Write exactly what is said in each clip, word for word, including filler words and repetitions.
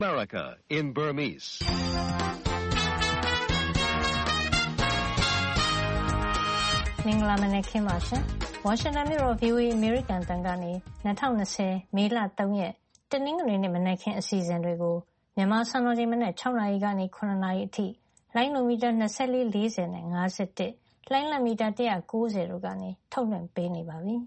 America in Burmese. မင်္ဂလာမနက်ခင်းပါရှင်။ ဝါရှင်တန်မြို့တော် ဗွီအိုအေ အမေရိကန်တန်ကနေ၂၀၂၀မေလ၃ရက်တနင်္ဂနွေနေ့မနက်ခင်းအစီအစဉ်တွေကိုမြန်မာစံတော်ချိန်မနက်၆နာရီကနေ၇နာရီအထိလိုင်းနိုမီတာ၂၄ ၄၀နဲ့၅၁လှိုင်းလမီတာ၁၉၀တို့ကနေထုတ်လွှင့်ပေးနေပါပြီ။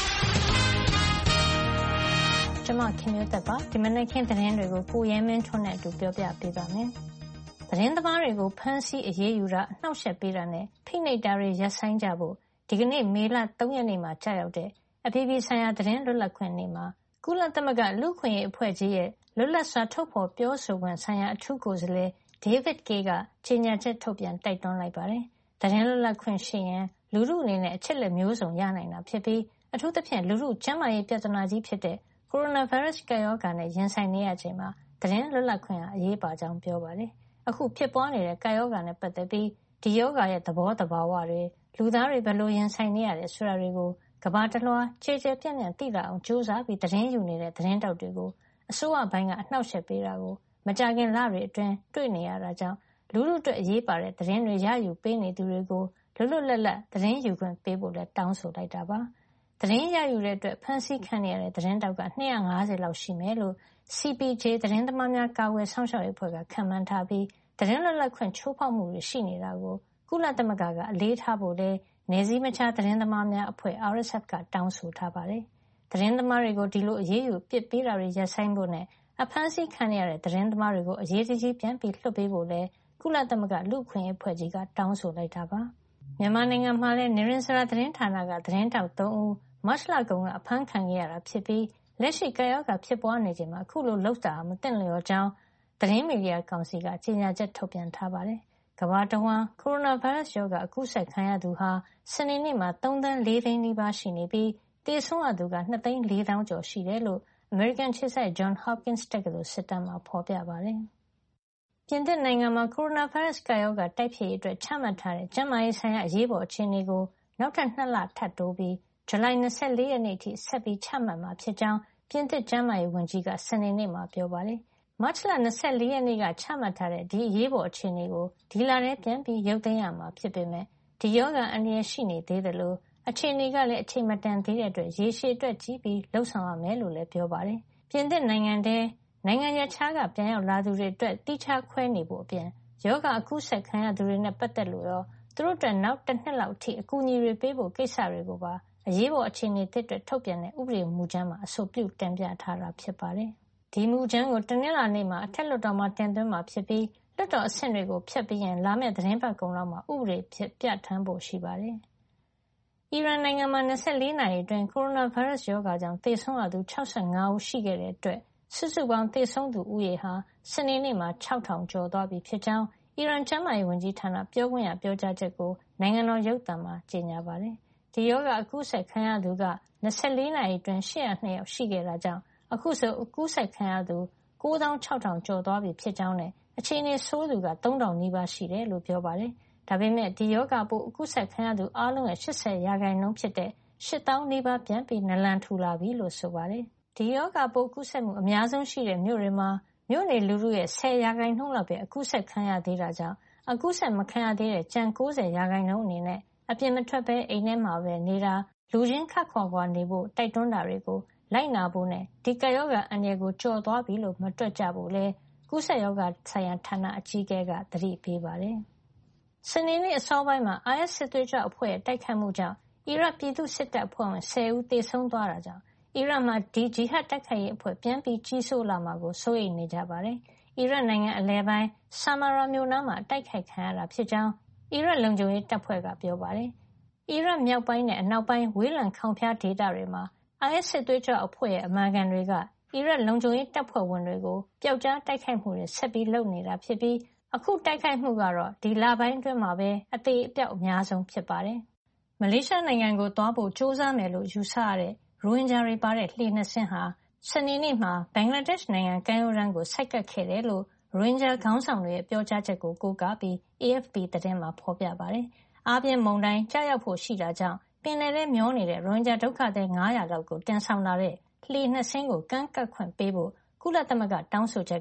ကျွန်မခင်မျိုးသက်ပါဒီမနက်ခင်းသတင်းတွေကိုကိုရဲမင်းထွန်းနဲ့အတူပြောပြပေးပါမယ်။သတင်းသမားတွေကိုဖမ်းဆီးအရေးယူတာအနှောက်အယှက်ပေးတာနဲ့ဖိနှိပ်တာတွေရပ်ဆိုင်းကြဖို့ဒီကနေ့မေလ၃ရက်နေ့မှာကြာရောက်တဲ့အပြည်ပြည်ဆိုင်ရာသတင်းလွတ်လပ်ခွင့်နေ့မှာကုလသမဂ္ဂလူ့အခွင့်အရေးအဖွဲ့ကြီးရဲ့လွတ်လပ်စွာထုတ်ဖော်ပြောဆိုခွင့်ဆိုင်ရာအထူးကိုယ်စားလှယ် David Kaye ကကြေညာချက်ထုတ်ပြန်တိုက်တွန်းလိုက်ပါတယ်။သတင်းလွတ်လပ်ခွင့်ရှိရင်လူထုအနေနဲ့အချက်လက်မျိုးစုံရနိုင်တာဖြစ်ပြီးအထူးသဖြင့်လူထုကျန်းမာရေးပြဿနာကြီးဖြစ်တဲ့ကိုရိုနာဗိုင်းရပ်စ်ကပ်ရောဂါနဲ့ရင်ဆိုင်နေရချိန်မှာသတင်းလွတ်လပ်ခွင့်ဟာအရေးပါကြောင်းပြောပါတယ်။အခုဖြစ်ပွားနေတဲ့ကပ်ရောဂါနဲ့ပတ်သက်ပြီးဒီရောဂါရဲ့သဘောသဘာဝတွေလူသားတွေဘယ်လိုရင်ဆိုင်နေရတယ်ဆိုတာတွေကိုကမ္ဘာတလွှားခြေခြေပြန့်ပြန့်သိလာအောင်ကြိုးစားပြီးသတင်းယူနေတဲ့သတင်းတောက်တွေကိုအစိုးရဘိုင်းကအနှောက်အယှက်ပေးတာကိုမကြာခင်လတွေအတွင်းတွေ့နေရတာကြောင့်လူထုအတွက်အရေးပါတဲ့သတင်းတွေရယူပေးနေသူတွေကိုလွတ်လွတ်လပ်လပ်သတင်းယူခွင့်ပေးဖို့လည်းတောင်းဆိုလိုက်တာပါ။သတင်းရယူတဲ့အတွက်ဖမ်းဆီးခံရတဲ့သတင်းတောက်က၂၅၀လောက်ရှိမယ်လို့ C P J သတင်းသမားများကာကွယ်စောင့်ရှောက်ရေးအဖွဲ့ကခန့်မှန်းထားပြီးသတင်းလွတ်လပ်ခွင့်ချိုးဖောက်မှုတွေရှိနေတာကိုကုလသမဂ္ဂကအလေးထားဖို့လည်းနယ်စည်းမခြားသတင်းသမားများအဖွဲ့ R S F ကတောင်းဆိုထားပါတယ်။သတင်းသမားတွေကိုဒီလိုအရေးယူပစ်ပေးတာတွေရပ်ဆိုင်းဖို့နဲ့အဖမ်းဆီးခံရတဲ့သတင်းသမားတွေကိုအရေးတကြီးပြန်ပြီးလွှတ်ပေးဖို့လည်းကုလသမဂ္ဂလူ့အခွင့်အရေးအဖွဲ့ကြီးကတောင်းဆိုလိုက်တာပါ။မြန်မာနိုင်ငံမှာလည်းနိရဉ္စရာသတင်းဌာနကသတင်းတောက်၃ဦးမတ်လကုန်ကအဖမ်းခံခဲ့ရတာဖြစ်ပြီးလက်ရှိကပ်ရောဂါဖြစ်ပွားနေချိန်မှာအခုလိုလုပ်တာမသင့်လျော်ကြောင်းသတင်းမီဒီယာကောင်စီကကြေညာချက်ထုတ်ပြန်ထားပါတယ်။ကမ္ဘာတဝန်းကိုရိုနာဗိုင်းရပ်စ်ရောဂါအကူးစက်ခံရသူဟာစနေနေ့မှာ၃သန်း၄သိန်းနီးပါးရှိနေပြီးသေဆုံးရသူက၂သိန်း၄သောင်းကျော်ရှိတယ်လို့အမေရိကန်အခြေစိုက် Johns Hopkins တက္ကသိုလ်စစ်တမ်းမှာဖော်ပြပါတယ်။ပြင်သစ်နိုင်ငံမှာကိုရိုနာဗိုင်းရပ်စ်ကပ်ရောဂါတိုက်ဖျက်ရေးအတွက်ချမှတ်ထားတဲ့ကျန်းမာရေးဆိုင်ရာအရေးပေါ်အခြေအနေကိုနောက်ထပ်၂လထပ်တိုးပြီးဇူလိုင်၂၄ရက်နေ့အထိဆက်ပြီးချမှတ်မှာဖြစ်ကြောင်းပြင်သစ်ကျန်းမာရေးဝန်ကြီးကစနေနေ့မှာပြောပါတယ်။မတ်လ၂၄ရက်နေ့ကချမှတ်ထားတဲ့ဒီအရေးပေါ်အခြေအနေကိုဒီလထဲပြန်ပြီးရုပ်သိမ်းရမှာဖြစ်ပေမဲ့ဒီရောဂါအန္တရာယ်ရှိနေသေးတယ်လို့အခြေအနေကလည်းအချိန်မတန်သေးတဲ့အတွက်ရေရှည်အတွက်ကြီးပြီးလှုပ်ဆောင်ရမယ်လို့လည်းပြောပါတယ်။ပြင်သစ်နိုင်ငံထဲနိုင်ငံခြားကပြန်ရောက်လာသူတွေအတွက်တိကျခွဲနေဖို့အပြင်ရောဂါအကူးစက်ခံရသူတွေနဲ့ပတ်သက်လို့ရောသူတို့အတွက်နောက်တစ်နှစ်လောက်အထိအကူအညီတွေပေးဖို့ကိစ္စတွေကိုပါအရေးပေါ်အခြေအနေသစ်တွေထုတ်ပြန်တဲ့ဥပဒေမူကြမ်းမှာအဆိုပြုတင်ပြထားတာဖြစ်ပါတယ်။ဒီမူကြမ်းကိုတနင်္လာနေ့မှာအထက်လွှတ်တော်မှာတင်သွင်းမှာဖြစ်ပြီးလွှတ်တော်အဆင့်တွေကိုဖျက်ပြီးရင်လာမယ့်သတင်းပတ်ကုန်လောက်မှာဥပဒေဖြစ်ပြဋ္ဌာန်းဖို့ရှိပါတယ်။အီရန်နိုင်ငံမှာ၂၄နာရီအတွင်းကိုရိုနာဗိုင်းရပ်စ်ရောဂါကြောင့်သေဆုံးရသူ၆၅ဦးရှိခဲ့တဲ့အတွက်စုစုပေါင်းသေဆုံးသူဦးရေဟာစနေနေ့မှာ၆ထောင်ကျော်သွားပြီဖြစ်ကြောင်းအီရန်ကျန်းမာရေးဝန်ကြီးဌာနပြောခွင့်ရပြောကြားချက်ကိုနိုင်ငံတော်ရုပ်သံမှာကြေညာပါတယ်။ဒီရောဂါအကူးစက်ခံရသူက၂၄နာရီအတွင်း၈၀၂ယောက်ရှိခဲ့တာကြောင့်အခုဆိုအကူးစက်ခံရသူ၉သောင်း၆ထောင်ကျော်သွားပြီဖြစ်ကြောင်းနဲ့အခြေအနေဆိုးသူက၃ထောင်နီးပါးရှိတယ်လို့ပြောပါတယ်။ဒါပေမဲ့ဒီရောဂါပိုးအကူးစက်ခံရသူအားလုံးရဲ့၈၀ရာခိုင်နှုန်းဖြစ်တဲ့၈သောင်းနီးပါးပြန်ပြီးနလန်ထူလာပြီလို့ဆိုပါတယ်။ဒီရောဂါပိုးကူးစက်မှုအများဆုံးရှိတဲ့မြို့တွေမှာမြို့နေလူထုရဲ့၁၀ရာခိုင်နှုန်းလောက်ပဲအကူးစက်ခံရသေးတာကြောင့်အကူးစက်မခံရသေးတဲ့ကျန်၉၀ရာခိုင်နှုန်းအနေနဲ့အပြင်မထွက်ဘဲအိမ်ထဲမှာပဲနေတာလူချင်းခပ်ခွာခွာနေဖို့တိုက်တွန်းတာတွေကိုလိုက်နာဖို့နဲ့ဒီကပ်ရောဂါအန္တရာယ်ကိုကျော်သွားပြီလို့မတွက်ကြဖို့လဲကူးစက်ရောဂါဆိုင်ရာဌာနအကြီးအကဲကသတိပေးပါတယ်။စနေနေ့အစောပိုင်းမှာ I S စစ်သွေးကြွအဖွဲ့ရဲ့တိုက်ခိုက်မှုကြောင့်အီရတ်ပြည်သူ့စစ်တပ်အဖွဲ့ဝင်၁၀ဦးသေဆုံးသွားတာကြောင့်အီရတ်မှာဒီဂျီဟတ်တိုက်ခိုက်ရေးအဖွဲ့ပြန်ပြီးကြီးစိုးလာမှာကိုစိုးရိမ်နေကြပါတယ်။အီရတ်နိုင်ငံအလယ်ပိုင်းဆာမာရာမြို့နားမှာတိုက်ခိုက်ခံရတာဖြစ်ကြောင်းအီရတ်လုံခြုံရေးတပ်ဖွဲ့ကပြောပါတယ်။အီရတ်မြောက်ပိုင်းနဲ့အနောက်ပိုင်းဝေးလံခေါင်ဖျားဒေသတွေမှာ I S စစ်သွေးကြွအဖွဲ့ရဲ့အမာခံတွေကအီရတ်လုံခြုံရေးတပ်ဖွဲ့ဝင်တွေကိုပျောက်ကြားတိုက်ခိုက်မှုတွေဆက်ပြီးလုပ်နေတာဖြစ်ပြီးအခုတိုက်ခိုက်မှုကတော့ဒီလပိုင်းအတွင်းမှာပဲအသေးအပျောက်အများဆုံးဖြစ်ပါတယ်။မလေးရှားနိုင်ငံကိုသွားဖို့ကြိုးစားမယ်လို့ယူဆရတဲ့ရိုဟင်ဂျာတွေပါတဲ့လှေနှစ်စင်းဟာစနေနေ့မှာဘင်္ဂလားဒေ့ရှ်နိုင်ငံကမ်းရိုးတန်းကိုဆိုက်ကပ်ခဲ့တယ်လို့ရိုဟင်ဂျာခေါင်းဆောင်တွေရဲ့ပြောကြားချက်ကိုကိုးကားပြီး A F P သတင်းမှာဖော်ပြပါတယ်။အားပြင်းမုန်တိုင်းကျရောက်ဖို့ရှိတာကြောင့်ပင်လယ်ထဲမျောနေတဲ့ရိုဟင်ဂျာဒုက္ခသည်၅၀၀လောက်ကိုတင်ဆောင်လာတဲ့လှေနှစ်စင်းကိုကမ်းကပ်ခွင့်ပေးဖို့ကုလသမဂ္ဂတောင်းဆိုချက်ကို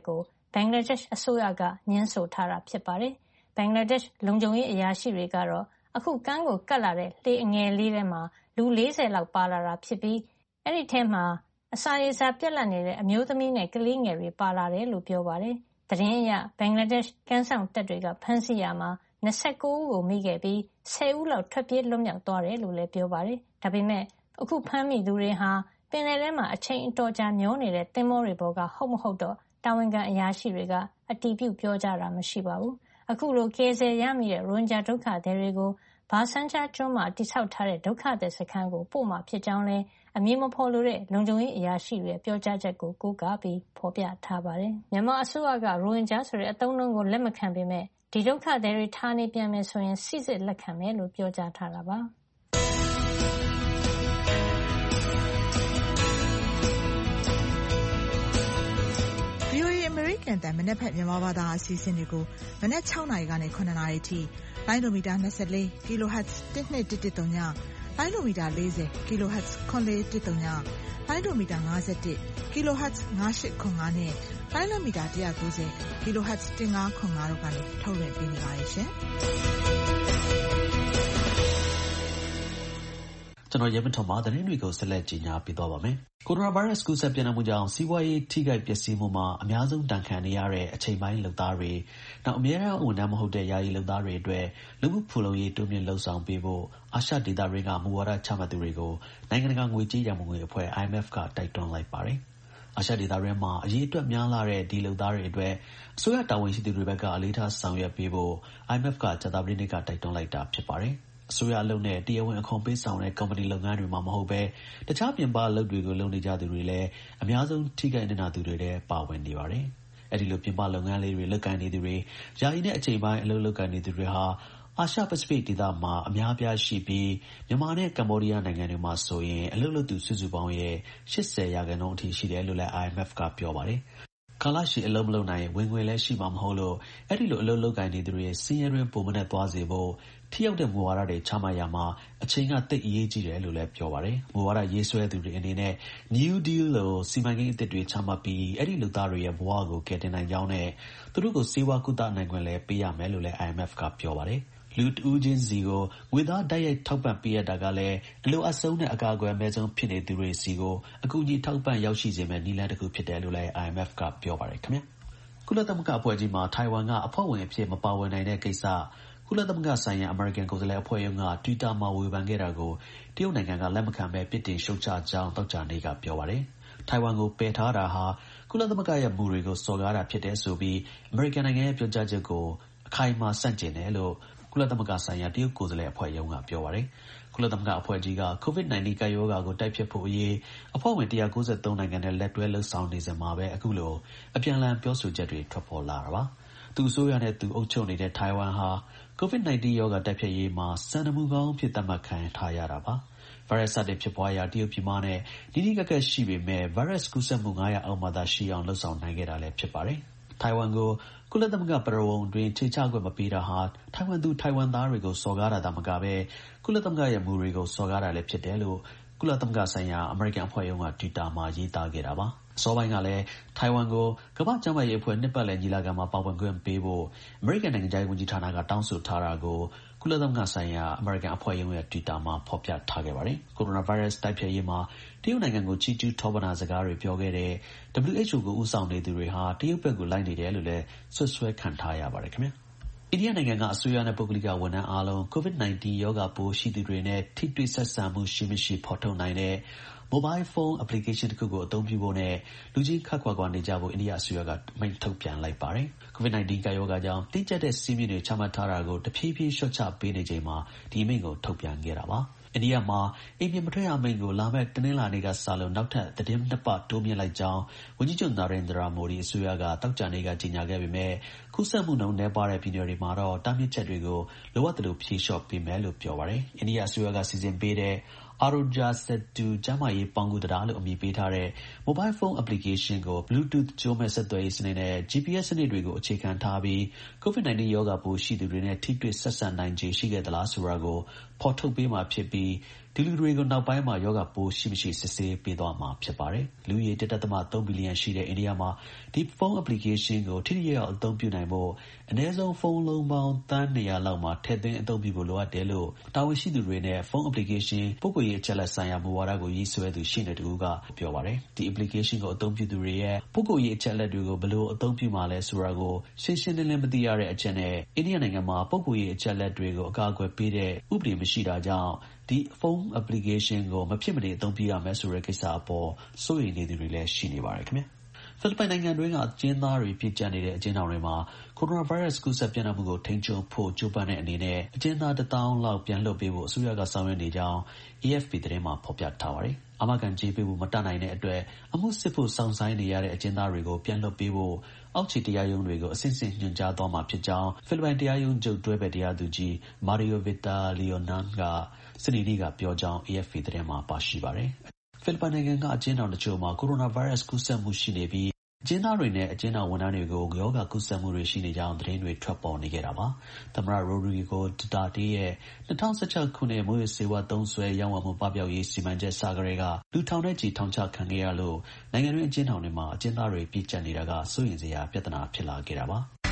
ဘင်္ဂလားဒေ့ရှ်အစိုးရကငြင်းဆိုထားတာဖြစ်ပါတယ်။ဘင်္ဂလားဒေ့ရှ်လုံခြုံရေးအရာရှိတွေကတော့အခုကမ်းကိုကပ်လာတဲ့လှေအငယ်လေးထဲမှာလူလေးဆယ်လောက်ပါလာတာဖြစ်ပြီးအဲဒီထဲမှာအစာရေစာပြတ်လတ်နေတဲ့အမျိုးသမီးနဲ့ကလေးငယ်တွေပါလာတယ်လို့ပြောပါတယ်။သတင်းအရဘင်္ဂလားဒေ့ရှ်ကမ်းစောင့်တပ်တွေကဖမ်းဆီးရာမှာ၂၉ဦးကိုမိခဲ့ပြီး၁၀ဦးလောက်ထွက်ပြေးလွတ်မြောက်သွားတယ်လို့လည်းပြောပါတယ်။ဒါပေမဲ့အခုဖမ်းမိသူတွေဟာပင်လယ်ထဲမှာအချိန်အတော်ကြာမျောနေတဲ့သင်္ဘောတွေပေါ်ကဟုတ်မဟုတ်တော့တာဝန်ခံအရာရှိတွေကအတည်ပြုပြောကြားတာမရှိပါဘူး။အခုလိုကယ်ဆယ်ရမိတဲ့ရိုဟင်ဂျာဒုက္ခသည်တွေကိုဘာဆန်ချာကျွန်းမှာတည်ဆောက်ထားတဲ့ဒုက္ခသည်စခန်းကိုပို့မှာဖြစ်ကြောင်းလည်းအမည်မဖော်လိုတဲ့လုံခြုံရေးအရာရှိတွေပြောကြားချက်ကိုကိုးကားပြီးဖော်ပြထားပါတယ်။မြန်မာအစိုးရကရိုဟင်ဂျာဆိုတဲ့အသုံးအနှုန်းကိုလက်မခံပေမဲ့ဒီဒုက္ခသည်တွေဌာနေပြန်မယ်ဆိုရင်စိစစ်လက်ခံမယ်လို့ပြောကြားထားတာပါ။ VOA အမေရိကန်အသံမနက်ဖြန်မြန်မာဘာသာအစီအစဉ်တွေကိုမနက်၆နာရီကနေ၇နာရီအထိလိုင်းဒိုမီတာ၂၄ kilohertz တစ်နှစ်တစ်တစ်သုံးညလိုင်းဒိုမီတာ၄၀ kilohertz ခွန်လေးတစ်သုံးညလိုင်းဒိုမီတာ၅၁ kilohertz ၅၈ခွန်၅နဲ့လိုင်းဒိုမီတာ၁၉၀ kilohertz ၁၅ခွန်၅တို့ကနေထုတ်လွှင့်ပေးနေပါတယ်ရှင်။ကျွန်တော်ရဲမထုံမှာသတင်းတွေကိုဆက်လက်ကြီးညာပြသွားပါမယ်။ကိုရိုနာဗိုင်းရပ်စ်ကူးစက်ပြန့်နှံ့မှုကြောင့်စီးပွားရေးထိခိုက်ပျက်စီးမှုမှာအများဆုံးတန်ခံနေရတဲ့အချိန်ပိုင်းလုပ်သားတွေနောက်အများအားဝန်ထမ်းမဟုတ်တဲ့ယာယီလုပ်သားတွေအတွက်လူမှုဖူလုံရေးတိုးမြင့်လှုံ့ဆော်ပေးဖို့အာရှဒေသတွေကမူဝါဒချမှတ်သူတွေကိုနိုင်ငံတကာငွေကြေးရန်ပုံငွေအဖွဲ့ I M F ကတိုက်တွန်းလိုက်ပါတယ်။အာရှဒေသတွေမှာအရေးအတွက်များလာတဲ့ဒီလုပ်သားတွေအတွက်အစိုးရတာဝန်ရှိသူတွေဘက်ကအလေးထားဆောင်ရွက်ပေးဖို့ I M F ကကြာသပတေးနေ့ကတိုက်တွန်းလိုက်တာဖြစ်ပါတယ်။အစိုးရအလုပ်နဲ့တရားဝင်အခွန်ပေးဆောင်တဲ့ကုမ္ပဏီလုပ်ငန်းတွေမှာမဟုတ်ဘဲတခြားပြင်ပအလုပ်တွေကိုလုပ်နေကြသူတွေလည်းအများဆုံးထိခိုက်နစ်နာသူတွေထဲပါဝင်နေပါတယ်။အဲဒီလိုပြင်ပလုပ်ငန်းလေးတွေလုပ်ကိုင်နေသူတွေယာယီနဲ့အချိန်ပိုင်းအလုပ်လုပ်ကိုင်နေသူတွေဟာအာရှပစိဖိတ်ဒေသမှာအများပြားရှိပြီးမြန်မာနဲ့ကမ္ဘောဒီးယားနိုင်ငံတွေမှာဆိုရင်အလုပ်လုပ်သူစုစုပေါင်းရဲ့၈၀ရာခိုင်နှုန်းအထိရှိတယ်လို့လည်း I M F ကပြောပါတယ်။ကာလရှည်အလုပ်မလုပ်နိုင်ဝင်ငွေလည်းရှိမှာမဟုတ်လို့အဲ့ဒီလိုအလုပ်လုပ်ကိုင်နေသူတွေစင်းရဲတွင်ပုံမနဲ့သွားစေဖို့ထိရောက်တဲ့မူဝါဒတွေချမှတ်ရမှာအချိန်ကသိပ်အရေးကြီးတယ်လို့လည်းပြောပါတယ်။မူဝါဒရေးဆွဲသူတွေအနေနဲ့ New Deal လို့စီမံကိန်းအသစ်တွေချမှတ်ပြီးအဲ့ဒီလူသားတွေရဲ့ဘဝကိုကယ်တင်နိုင်ကြောင်းနဲ့သူတို့ကိုစေဝါကုသနိုင်ခွင့်လည်းပေးရမယ်လို့လည်း I M F ကပြောပါတယ်။လူတဦးချင်းစီကိုငွေသားတိုက်ရိုက်ထောက်ပံ့ပေးရတာကလည်းအလိုအဆုံးနဲ့အကာအကွယ်အမဲ့ဆုံးဖြစ်နေသူတွေစီကိုအကူအညီထောက်ပံ့ရောက်ရှိစေမယ့်နည်းလမ်းတစ်ခုဖြစ်တယ်လို့လည်း I M F ကပြောပါတယ်ခင်ဗျာ။ကုလသမဂ္ဂအဖွဲ့ကြီးမှာထိုင်ဝမ်ကအဖွဲ့ဝင်အဖြစ်မပါဝင်နိုင်တဲ့ကိစ္စကုလသမဂ္ဂဆိုင်ရာအမေရိကန်ကိုယ်စားလှယ်အဖွဲ့ရုံးက Twitter မှာဝေဖန်ခဲ့တာကိုတရုတ်နိုင်ငံကလက်မခံပဲပြစ်တင်ရှုတ်ချကြောင်းသောကြာနေ့ကပြောပါတယ်။ထိုင်ဝမ်ကိုပယ်ထားတာဟာကုလသမဂ္ဂရဲ့မူတွေကိုစော်ကားတာဖြစ်တယ်ဆိုပြီးအမေရိကန်နိုင်ငံရဲ့ပြောကြားချက်ကိုအခိုင်အမာဆန့်ကျင်တယ်လို့ကုလသမဂ္ဂဆိုင်ရာတရုတ်ကိုယ်စားလှယ်အဖွဲ့ရုံးကပြောပါတယ်။ကုလသမဂ္ဂအဖွဲ့ကြီးက COVID 19 ကပ်ရောဂါကိုတိုက်ဖျက်ဖို့အရေးအဖွဲ့ဝင်one hundred ninety-threeနိုင်ငံနဲ့လက်တွဲလှုပ်ဆောင်နေစဉ်မှာပဲအခုလိုအပြန်အလှန်ပြောဆိုချက်တွေထွက်ပေါ်လာတာပါ။သူအစိုးရနဲ့သူအုပ်ချုပ်နေတဲ့ထိုင်ဝမ်ဟာCOVID 19 ရောဂါတိုက်ဖျက်ရေးမှာစံနမူကောင်းဖြစ်သတ်မှတ်ခံထားရတာပါ။ဗိုင်းရပ်စ်စတင်ဖြစ်ပွားရာတရုတ်ပြည်မနဲ့နီးနီးကပ်ကပ်ရှိပေမဲ့ဗိုင်းရပ်စ်ကူးစက်မှု၅00အောက်မှာသာရှိအောင်လှုပ်ဆောင်နိုင်ခဲ့တာလည်းဖြစ်ပါတယ်။ထိုင်ဝမ်ကိုကုလသမဂ္ဂပရဝုဏ်အတွင်းခြေချခွင့်မပေးတာဟာထိုင်ဝမ်သူထိုင်ဝမ်သားတွေကိုစော်ကားတာသာမကပဲကုလသမဂ္ဂရဲ့မူတွေကိုစော်ကားတာလည်းဖြစ်တယ်လို့ကုလသမဂ္ဂဆိုင်ရာအမေရိကန်အဖွဲ့ရုံးက Twitter မှာရေးသားခဲ့တာပါ။အစောပိုင်းကလည်းထိုင်ဝမ်ကိုကမ္ဘာ့ကျန်းမာရေးအဖွဲ့နှစ်ပတ်လည်ညီလာခံမှာပါဝင်ခွင့်ပေးဖို့အမေရိကန်နိုင်ငံခြားရေးဝန်ကြီးဌာနကတောင်းဆိုထားတာကိုကုလသမဂ္ဂဆိုင်ရာအမေရိကန်အဖွဲ့ရုံးရဲ့ Twitter မှာဖော်ပြထားခဲ့ပါတယ်။ကိုရိုနာဗိုင်းရပ်စ်တိုက်ဖျက်ရေးမှာတရုတ်နိုင်ငံကိုချီးကျူးထောပနာစကားတွေပြောခဲ့တဲ့ W H O ကိုဦးဆောင်နေသူတွေဟာတရုတ်ဘက်ကိုလိုက်နေတယ်လို့လည်းဆွဆွဲခံထားရပါတယ်ခင်ဗျာ။အိန္ဒိယနိုင်ငံကအစိုးရနဲ့ပုဂ္ဂလိကဝန်ထမ်းအားလုံး COVID 19 ရောဂါပိုးရှိသူတွေနဲ့ထိတွေ့ဆက်ဆံမှုရှိမရှိဖော်ထုတ်နိုင်တဲ့ mobile phone application တစ်ခုကိုအသုံးပြုဖို့နဲ့လူချင်းခပ်ခွာခွာနေကြဖို့အိန္ဒိယအစိုးရကမိန့်ထုတ်ပြန်လိုက်ပါတယ်။ COVID 19 ကပ်ရောဂါကြောင့်တင်းကျပ်တဲ့စည်းမျဉ်းတွေချမှတ်ထားတာကိုတဖြည်းဖြည်းလျှော့ချပေးနေချိန်မှာဒီအမိန့်ကိုထုတ်ပြန်ခဲ့တာပါ။အိန္ဒိယမှာအိမ်ပြင်မထွက်ရအမိန့်ကိုလာမယ့်တနင်္လာနေ့ကစလို့နောက်ထပ်သီတင်းနှစ်ပတ်တိုးမြှင့်လိုက်ကြောင်းဝန်ကြီးချုပ်နာရင်ဒရာမိုဒီအစိုးရကသောကြာနေ့ကကြေညာခဲ့ပေမဲ့ကူးစက်မှုနှုန်းနည်းပါးတဲ့ပြည်နယ်တွေမှာတော့တားမြစ်ချက်တွေကိုလိုအပ်သလိုဖြေလျှော့ပေးမယ်လို့ပြောပါတယ်။အိန္ဒိယအစိုးရကစီစဉ်ပေးတဲ့Aroogya Setu ကျန်းမာရေးပေါင်းကူးတရားလို့အမည်ပေးထားတဲ့ mobile phone application ကို Bluetooth ကြိုးမဲ့ဆက်သွယ်ရေးစနစ်နဲ့ G P S စနစ်တွေကိုအခြေခံထားပြီး COVID 19 ရောဂါပိုးရှိသူတွေနဲ့ထိတွေ့ဆက်ဆံနိုင်ခြေရှိခဲ့သလားဆိုတာကိုဖော်ထုတ်ပေးမှာဖြစ်ပြီးဒီဒီလူတွေကိုနောက်ပိုင်းမှာယောဂပိုးရှိမရှိစစ်ဆေးပေးသွားမှာဖြစ်ပါတယ်။လူဦးရေ တစ်ဒသမ သုံး ဘီလီယံရှိတဲ့အိန္ဒိယမှာဒီဖုန်း application ကိုထိထိရောက်ရောက်အသုံးပြုနိုင်ဖို့အနည်းဆုံးဖုန်းလုံးပေါင်းသန်း၂၀၀လောက်မှာထည့်သွင်းအသုံးပြုဖို့လိုအပ်တယ်လို့တာဝန်ရှိသူတွေနဲ့ဖုန်း application ပုဂ္ဂိုလ်ရေးအချက်အလက်ဆိုင်ရာမူဝါဒကိုရေးဆွဲသူရှေ့နေတဦးကပြောပါတယ်။ဒီ application ကိုအသုံးပြုသူတွေရဲ့ပုဂ္ဂိုလ်ရေးအချက်အလက်တွေကိုဘယ်လိုအသုံးပြုမှာလဲဆိုတာကိုရှင်းရှင်းလင်းလင်းမသိရတဲ့အချက်နဲ့အိန္ဒိယနိုင်ငံမှာပုဂ္ဂိုလ်ရေးအချက်အလက်တွေကိုအကာအကွယ်ပေးတဲ့ဥပဒေမရှိတာကြောင့်ဒီဖုန်း application ကိုမဖြစ်မနေအသုံးပြုရမယ်ဆိုတဲ့ကိစ္စအပေါ်စိုးရိမ်နေသူတွေလည်းရှိနေပါတယ်ခင်ဗျာဖိလစ်ပိုင်နိုင်ငံတွင်းကအကျဉ်းသားတွေပြည့်ကျပ်နေတဲ့အကျဉ်းထောင်တွေမှာကိုရိုနာဗိုင်းရပ်စ်ကူးစက်ပြန့်နှံ့မှုကိုထိန်းချုပ်ဖို့ကြိုးပမ်းတဲ့အနေနဲ့အကျဉ်းသားတစ်သောင်းလောက်ပြန်လွှတ်ပေးဖို့အစိုးရကဆောင်ရွက်နေကြောင်း A F P သတင်းမှာဖော်ပြထားပါတယ်။အာမခံကြေးပေးဖို့မတတ်နိုင်တဲ့အတွက်အမှုစစ်ဖို့စောင့်ဆိုင်းနေရတဲ့အကျဉ်းသားတွေကိုပြန်လွှတ်ပေးဖို့အောက်ခြေတရားရုံးတွေကိုအဆင့်ဆင့်ညွှန်ကြားသွားမှာဖြစ်ကြောင်းဖိလစ်ပိုင်တရားရုံးချုပ်တွဲဘက်တရားသူကြီး Mario Vital-Leonan ကစနေနေ့ကပြောကြောင်း A F P သတင်းမှာပါရှိပါတယ်။ဖိလစ်ပိုင်နိုင်ငံကအကျဉ်းထောင်တချို့မှာကိုရိုနာဗိုင်းရပ်စ်ကူးစက်မှုရှိနေပြီးအကျဉ်းသားတွေနဲ့အကျဉ်းထောင်ဝန်ထမ်းတွေကိုရောဂါကူးစက်မှုတွေရှိနေကြောင်းသတင်းတွေထွက်ပေါ်နေခဲ့တာပါ။သမ္မတ Rodrigo Duterte ရဲ့၂၀၁၆ခုနှစ်မူးယစ်ဆေးဝါးသုံးစွဲရောင်းဝယ်မှုပပျောက်ရေးစီမံချက်စကတည်းကလူထောင်နဲ့ချီထောင်ချခံခဲ့ရလို့နိုင်ငံတွင်းအကျဉ်းထောင်တွေမှာအကျဉ်းသားတွေပြည့်ကျပ်နေတာကစိုးရိမ်စရာပြဿနာဖြစ်လာခဲ့တာပါ။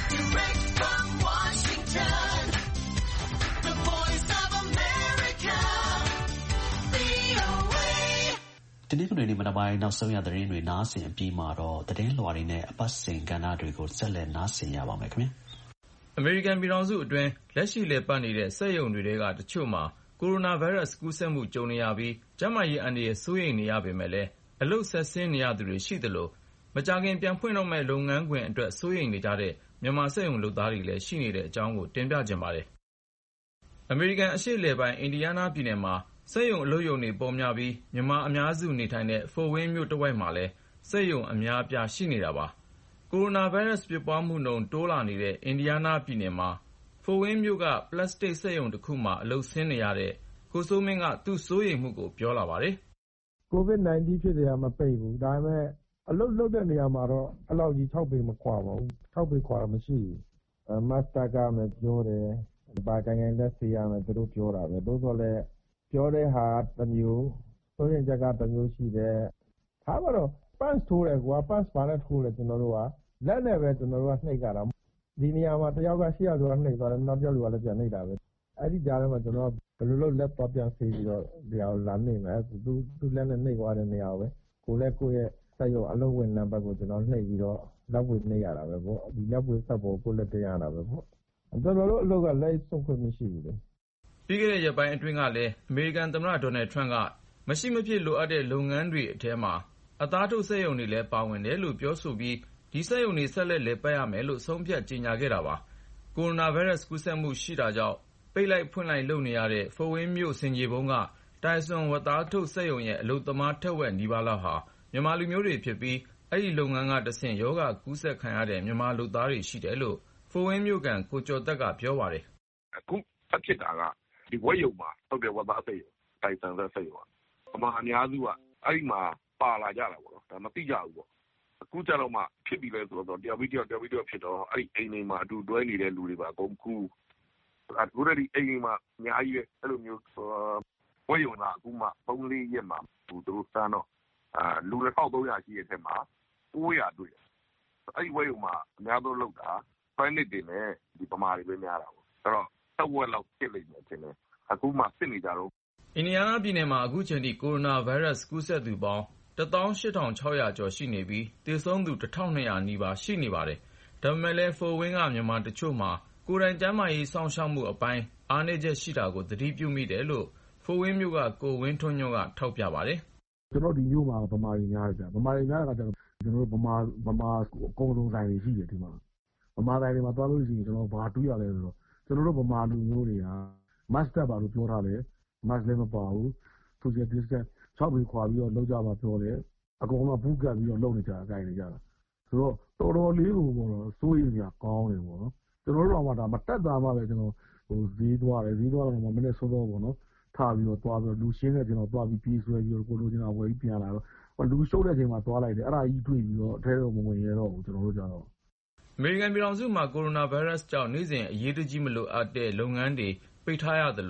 ဒီနေ့ကနေ့မနက်ပိုင်းနောက်ဆုံးရသတင်းတွေနားဆင်အပြီးမှာတော့သတင်းလွှာတွေနဲ့အပတ်စဉ်ကဏ္ဍတွေကိုဆက်လက်နားဆင်ရပါမယ်ခင်ဗျာအမေရိကန်ပြည်ထောင်စုအတွင်းလက်ရှိလည်ပတ်နေတဲ့စက်ရုံတွေကတချို့မှာကိုရိုနာဗိုင်းရပ်စ်ကူးစက်မှုကြုံနေရပြီးကျန်းမာရေးအန္တရာယ်စိုးရိမ်နေရပေမဲ့လည်းအလုပ်ဆက်ဆင်းနေရသူတွေရှိသလိုမကြာခင်ပြန်ဖွင့်တော့မဲ့လုပ်ငန်းခွင်အတွက်စိုးရိမ်နေကြတဲ့မြန်မာစက်ရုံလုပ်သားတွေလည်းရှိနေတဲ့အကြောင်းကိုတင်ပြခြင်းပါတယ်အမေရိကန်အရှေ့အလယ်ပိုင်းအင်ဒီယားနားပြည်နယ်မှာစက်ရုံအလုပ်ရုံတွေပေါ်များပြီးမြန်မာအများစုနေထိုင်တဲ့ဖို့ဝင်းမြို့တစ်ဝိုက်မှာလည်းစက်ရုံအများအပြားရှိနေတာပါကိုရိုနာဗိုင်းရပ်စ်ဖြစ်ပွားမှုနှုန်းတိုးလာနေတဲ့အင်ဒီယားနားပြည်နယ်မှာဖို့ဝင်းမြို့ကပလတ်စတစ်စက်ရုံတစ်ခုမှာအလုပ်ဆင်းနေရတဲ့ကိုစိုးမင်းကသူ့စိုးရိမ်မှုကိုပြောလာပါတယ်ကိုဗစ်၁၉ ဖြစ်တယ်ကမပိတ်ဘူးဒါပေမဲ့အလုပ်လုပ်တဲ့နေရာမှာတော့အဲ့လောက်ကြီး၆ပေမခွာပါဘူး၆ပေခွာတော့မရှိဘူးမတ်စတာကမယ်ပြောတယ်ဘာကိုင်ကိုင်လက်ဆေးရမယ်သူတို့ပြောတာပဲသို့သော်လည်းပြောတဲ့ဟာတစ်မျိုးစိုးရိမ်ချက်ကတစ်မျိုးရှိတယ်ထားပါတော့ punch ထိုးတယ်ကွာ punch ဘာနဲ့ထိုးလဲကျွန်တော်တို့ကလက်နဲ့ပဲကျွန်တော်တို့ကနှိပ်ကြတာဒီနေရာမှာတယောက်ကရှေ့ရောက်သွားနှိပ်သွားတယ်နောက်တစ်ယောက်ကလည်းပြန်နှိပ်တာပဲအဲ့ဒီကြားထဲမှာကျွန်တော်ဘယ်လိုလုပ်လက်သွားပြန်ဆေးပြီးတော့ဒီဟာကိုလာနှိပ်မယ်သူသူလက်နဲ့နှိပ်သွားတဲ့နေရာကိုပဲကိုလည်းကိုယ့်ရဲ့စက်ရုံအလုပ်ဝင်နံပါတ်ကိုကျွန်တော်နှိပ်ပြီးတော့လက်ဝဲနှိပ်ရတာပဲပေါ့ဒီလက်ဝဲဆက်ပေါ်ကိုလက်တင်ရတာပဲပေါ့ကျွန်တော်တို့အလုပ်ကလက်စွန့်ခွင့်မရှိဘူးလေပြီးခဲ့တဲ့ရက်ပိုင်းအတွင်းကလည်းအမေရိကန်သမ္မတဒေါ်နယ်ထရန့်ကမရှိမဖြစ်လိုအပ်တဲ့လုပ်ငန်းတွေအထဲမှာအသားထုတ်စက်ရုံတွေလည်းပါဝင်တယ်လို့ပြောဆိုပြီးဒီစက်ရုံတွေဆက်လက်လည်ပတ်ရမယ်လို့ဆုံးဖြတ်ကြေညာခဲ့တာပါကိုရိုနာဗိုင်းရပ်စ်ကူးစက်မှုရှိတာကြောင့်ပိတ်လိုက်ဖွင့်လိုက်လုပ်နေရတဲ့ဖို့ဝင်းမြို့ဆင်ခြေဖုံးကတိုင်ဆွန်ဝက်သားထုတ်စက်ရုံရဲ့အလုပ်သမားထက်ဝက်နီးပါးလောက်ဟာမြန်မာလူမျိုးတွေဖြစ်ပြီးအဲ့ဒီလုပ်ငန်းကတဆင့်ရောဂါကူးစက်ခံရတဲ့မြန်မာလူသားတွေရှိတယ်လို့ဖို့ဝင်းမြို့ကန်ကိုကျော်သက်ကပြောပါတယ်အခုအဖြစ်တာကဒီဝက်ရုံမှာဟုတ်တယ်ဝက်သားစက်ရုံတိုင်ဆန်စက်ရုံအမှအများစုကအဲ့ဒီမှာပါလာကြတာပေါ့နော်ဒါမသိကြဘူးပေါ့အခုကျတော့မှဖြစ်ပြီလဲဆိုတော့တရားပြီးတရားတရားပြီးတော့ဖြစ်တော့အဲ့ဒီအိမ်တွေမှာအတူတွဲနေတဲ့လူတွေပါအကုန်ခုအခုတည်းအိမ်မှာအများကြီးပဲအဲ့လိုမျိုးဝက်ရုံကအခုမှ၃လေးရက်မှာသူတို့စမ်းတော့အာလူတစ်ထောင်သုံးရာရှိတဲ့ထက်မှာ၉ရာတွေ့တယ်အဲ့ဒီဝက်ရုံမှာအများဆုံးလောက်တာဖိုင်နစ်တွေနဲ့ဒီပမာတွေပဲများတာပေါ့အဲ့တော့တစ်ဝက်လောက်ဖြစ်လိမ့်မယ်ထင်တယ်အခုမှစစ်နေကြတော့အင်ဒီယားနားပြည်နယ်မှာအခုချိန်ထိကိုရိုနာဗိုင်းရပ်စ်ကူးစက်သူပေါင်းတစ်သောင်းရှစ်ထောင်ခြောက်ရာကျော်ရှိနေပြီးသေဆုံးသူတစ်ထောင်နှစ်ရာနီးပါးရှိနေပါတယ်။ဒါပေမဲ့လည်းဖို့ဝင်းကမြန်မာတချို့မှာကိုယ်တိုင်ကျန်းမာရေးစောင့်ရှောက်မှုအပိုင်းအားနည်းချက်ရှိတာကိုသတိပြုမိတယ်လို့ဖို့ဝင်းမြို့ကကိုဝင်းထွန်းညွန့်ကထောက်ပြပါတယ်။ကျွန်တော်ဒီမြို့မှာဗမာတွေများတယ်ဗျ။ဗမာတွေများတာကကျွန်တော်တို့ဗမာဗမာအကုန်လုံးဆိုင်တွေရှိတယ်ဒီမှာ။ဗမာဆိုင်တွေမှာသွားလို့ရှိရင်ကျွန်တော်ဘာတွေးရလဲဆိုတော့ကျွန်တော်တို့ဗမာလူမျိုးတွေကမတ်တက်ပါလို့ပြောထားတယ်မတ်လည်းမပါဘူး။ social distance၆ပေခွာပြီးတော့လောက်ကြပါပြောတယ်အကုန်လုံးဘူးကပ်ပြီးတော့လုံနေကြအကြိုင်နေကြတာဆိုတော့တော်တော်လေးကိုပေါ့နော်စိုးရိမ်စရာကောင်းတယ်ပေါ့နော်ကျွန်တော်တို့ကမှဒါမတက်တာမှပဲကျွန်တော်ဟိုဈေးသွားတယ်ဈေးသွားတော့မှမနေ့စောစောပေါ့နော်ထားပြီးတော့သွားပြီးတော့လူရှင်းတဲ့ကျွန်တော်သွားပြီးပြေးဆွဲပြီးတော့ကိုလိုချင်တာဝယ်ပြီးပြန်လာတော့လူရှုပ်တဲ့ချိန်မှာသွားလိုက်တယ်အဲ့ဒါကြီးတွေ့ပြီးတော့အထဲတော့မဝင်ရတော့ဘူးကျွန်တော်တို့ကြတော့အမေရိကန်ပြည်ထောင်စုမှာကိုရိုနာဗိုင်းရပ်စ်ကြောင့်နေ့စဉ်အရေးတကြီးမလိုအပ်တဲ့လုပ်ငန်းတွေပိတ်ထားရသလို